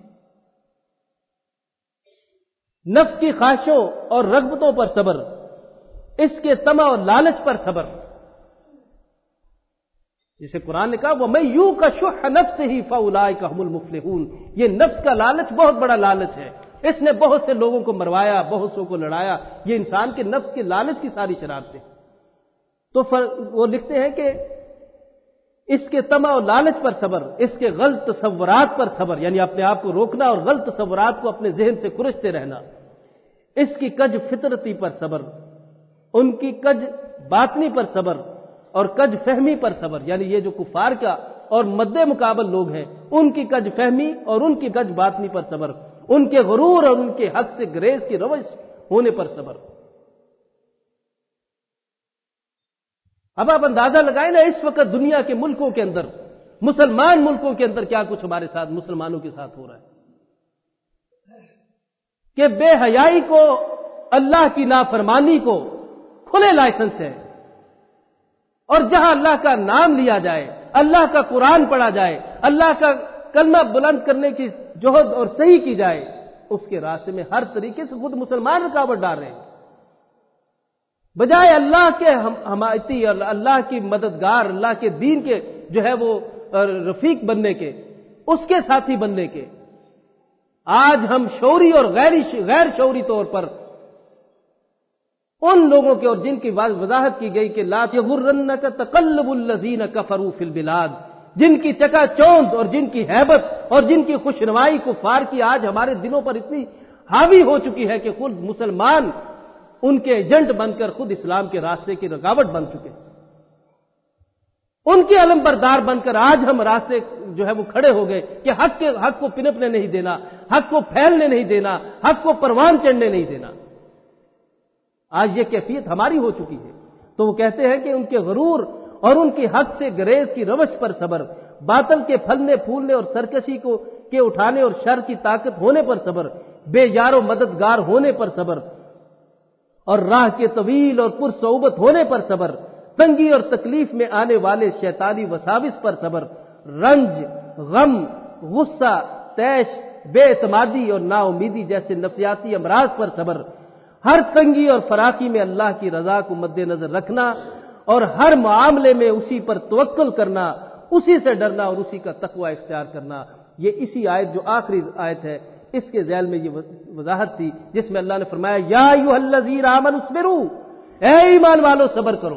نفس کی خواہشوں اور رغبتوں پر صبر، اس کے طمع اور لالچ پر صبر. جسے قرآن نے کہا وَمَن یُوقَ شُحَّ نَفْسِهِ فَأُولَٰئِکَ هُمُ الْمُفْلِحُونَ. یہ نفس کا لالچ بہت بڑا لالچ ہے، اس نے بہت سے لوگوں کو مروایا، بہت سو کو لڑایا. یہ انسان کے نفس کے لالچ کی ساری شرارتیں. تو وہ لکھتے ہیں کہ اس کے طمع اور لالچ پر صبر، اس کے غلط تصورات پر صبر، یعنی اپنے آپ کو روکنا اور غلط تصورات کو اپنے ذہن سے کھرچتے رہنا. اس کی کج فطرتی پر صبر، ان کی کج باطنی پر صبر، اور کج فہمی پر صبر، یعنی یہ جو کفار کا اور مد مقابل لوگ ہیں ان کی کج فہمی اور ان کی کج باطنی پر صبر، ان کے غرور اور ان کے حق سے گریز کی روش ہونے پر صبر. اب آپ اندازہ لگائیں نا اس وقت دنیا کے ملکوں کے اندر، مسلمان ملکوں کے اندر کیا کچھ ہمارے ساتھ مسلمانوں کے ساتھ ہو رہا ہے کہ بے حیائی کو، اللہ کی نافرمانی کو کھلے لائسنس ہے. اور جہاں اللہ کا نام لیا جائے، اللہ کا قرآن پڑھا جائے، اللہ کا کلمہ بلند کرنے کی جہد اور صحیح کی جائے، اس کے راستے میں ہر طریقے سے خود مسلمان رکاوٹ ڈال رہے ہیں. بجائے اللہ کے حمایتی اور اللہ کی مددگار، اللہ کے دین کے جو ہے وہ رفیق بننے کے، اس کے ساتھی بننے کے، آج ہم شعوری اور غیر شعوری طور پر ان لوگوں کے اور جن کی وضاحت کی گئی کہ لا یغرنک تقلب الذین کفروا فی البلاد، جن کی چکا چوند اور جن کی ہیبت اور جن کی خوشنمائی کفار کی آج ہمارے دلوں پر اتنی حاوی ہو چکی ہے کہ خود مسلمان ان کے ایجنٹ بن کر خود اسلام کے راستے کی رکاوٹ بن چکے ہیں. ان کے علم بردار بن کر آج ہم راستے جو ہے وہ کھڑے ہو گئے کہ حق کے حق کو پنپنے نہیں دینا، حق کو پھیلنے نہیں دینا، حق کو پروان چڑھنے نہیں دینا. آج یہ کیفیت ہماری ہو چکی ہے. تو وہ کہتے ہیں کہ ان کے غرور اور ان کی حق سے گریز کی روش پر صبر، باطل کے پھلنے پھولنے اور سرکشی کو کے اٹھانے اور شر کی طاقت ہونے پر صبر، بے یار و مددگار ہونے پر صبر، اور راہ کے طویل اور پرصعوبت ہونے پر صبر، تنگی اور تکلیف میں آنے والے شیطانی وساوس پر صبر، رنج، غم، غصہ، طیش، بے اعتمادی اور نا امیدی جیسے نفسیاتی امراض پر صبر، ہر تنگی اور فراخی میں اللہ کی رضا کو مد نظر رکھنا اور ہر معاملے میں اسی پر توکل کرنا، اسی سے ڈرنا اور اسی کا تقوی اختیار کرنا. یہ اسی آیت جو آخری آیت ہے اس کے ذیل میں یہ وضاحت تھی جس میں اللہ نے فرمایا یا ایھا الذین آمنوا اصبروا، اے ایمان والو صبر کرو،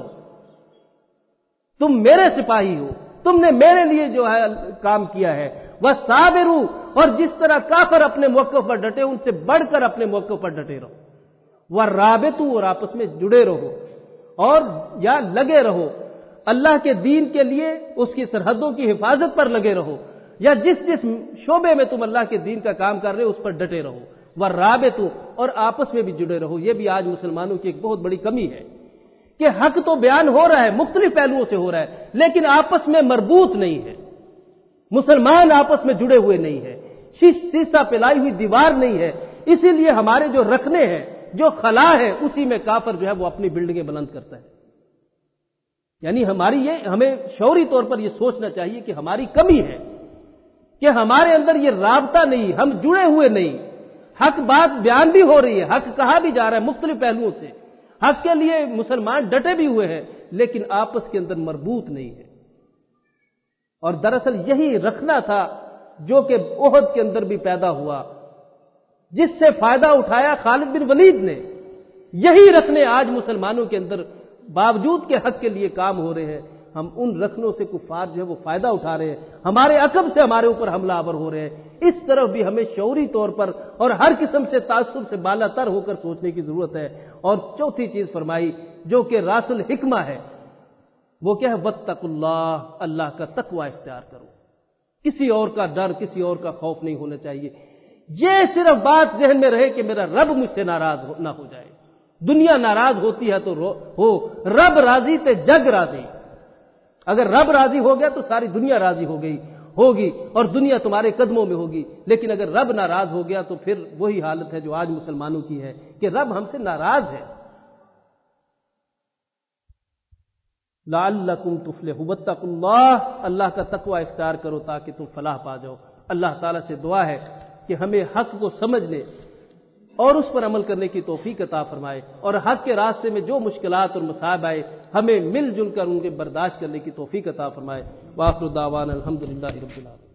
تم میرے سپاہی ہو، تم نے میرے لیے جو ہے کام کیا ہے، وصابروا، اور جس طرح کافر اپنے موقف پر ڈٹے ان سے بڑھ کر اپنے موقف پر ڈٹے رہو، ورابطوا، اور آپس میں جڑے رہو اور یا لگے رہو، اللہ کے دین کے لیے اس کی سرحدوں کی حفاظت پر لگے رہو، یا جس جس شعبے میں تم اللہ کے دین کا کام کر رہے ہو اس پر ڈٹے رہو، ورابطوا، اور آپس میں بھی جڑے رہو۔ یہ بھی آج مسلمانوں کی ایک بہت بڑی کمی ہے کہ حق تو بیان ہو رہا ہے، مختلف پہلوؤں سے ہو رہا ہے، لیکن آپس میں مربوط نہیں ہے، مسلمان آپس میں جڑے ہوئے نہیں ہے، سیسا پلائی ہوئی دیوار نہیں ہے، اسی لیے ہمارے جو رکھنے ہیں، جو خلا ہے، اسی میں کافر جو ہے وہ اپنی بلڈنگیں بلند کرتا ہے۔ یعنی ہماری یہ ہمیں شعوری طور پر یہ سوچنا چاہیے کہ ہماری کمی ہے کہ ہمارے اندر یہ رابطہ نہیں، ہم جڑے ہوئے نہیں، حق بات بیان بھی ہو رہی ہے، حق کہا بھی جا رہا ہے مختلف پہلوؤں سے، حق کے لیے مسلمان ڈٹے بھی ہوئے ہیں، لیکن آپس کے اندر مربوط نہیں ہے۔ اور دراصل یہی رکھنا تھا جو کہ احد کے اندر بھی پیدا ہوا، جس سے فائدہ اٹھایا خالد بن ولید نے، یہی رکھنے آج مسلمانوں کے اندر باوجود کہ حق کے لیے کام ہو رہے ہیں، ہم ان رکھنوں سے کفار جو ہے وہ فائدہ اٹھا رہے ہیں، ہمارے عقب سے ہمارے اوپر حملہ آور ہو رہے ہیں۔ اس طرف بھی ہمیں شعوری طور پر اور ہر قسم سے تعصب سے بالا تر ہو کر سوچنے کی ضرورت ہے۔ اور چوتھی چیز فرمائی جو کہ راس الحکمہ ہے، وہ کیا ہے؟ واتقوا اللہ، اللہ کا تقوی اختیار کرو، کسی اور کا ڈر، کسی اور کا خوف نہیں ہونا چاہیے۔ یہ صرف بات ذہن میں رہے کہ میرا رب مجھ سے ناراض نہ ہو جائے، دنیا ناراض ہوتی ہے تو ہو، رب راضی تے جگ راضی، اگر رب راضی ہو گیا تو ساری دنیا راضی ہو گئی ہوگی اور دنیا تمہارے قدموں میں ہوگی، لیکن اگر رب ناراض ہو گیا تو پھر وہی حالت ہے جو آج مسلمانوں کی ہے کہ رب ہم سے ناراض ہے۔ لعلکم تفلحون، واتقوا اللہ، اللہ کا تقوی اختیار کرو تاکہ تم فلاح پا جاؤ۔ اللہ تعالیٰ سے دعا ہے کہ ہمیں حق کو سمجھنے اور اس پر عمل کرنے کی توفیق عطا فرمائے، اور حق کے راستے میں جو مشکلات اور مصائب آئے ہمیں مل جل کر ان کے برداشت کرنے کی توفیق عطا فرمائے۔ وآخر دعوانا الحمدللہ رب العالمین۔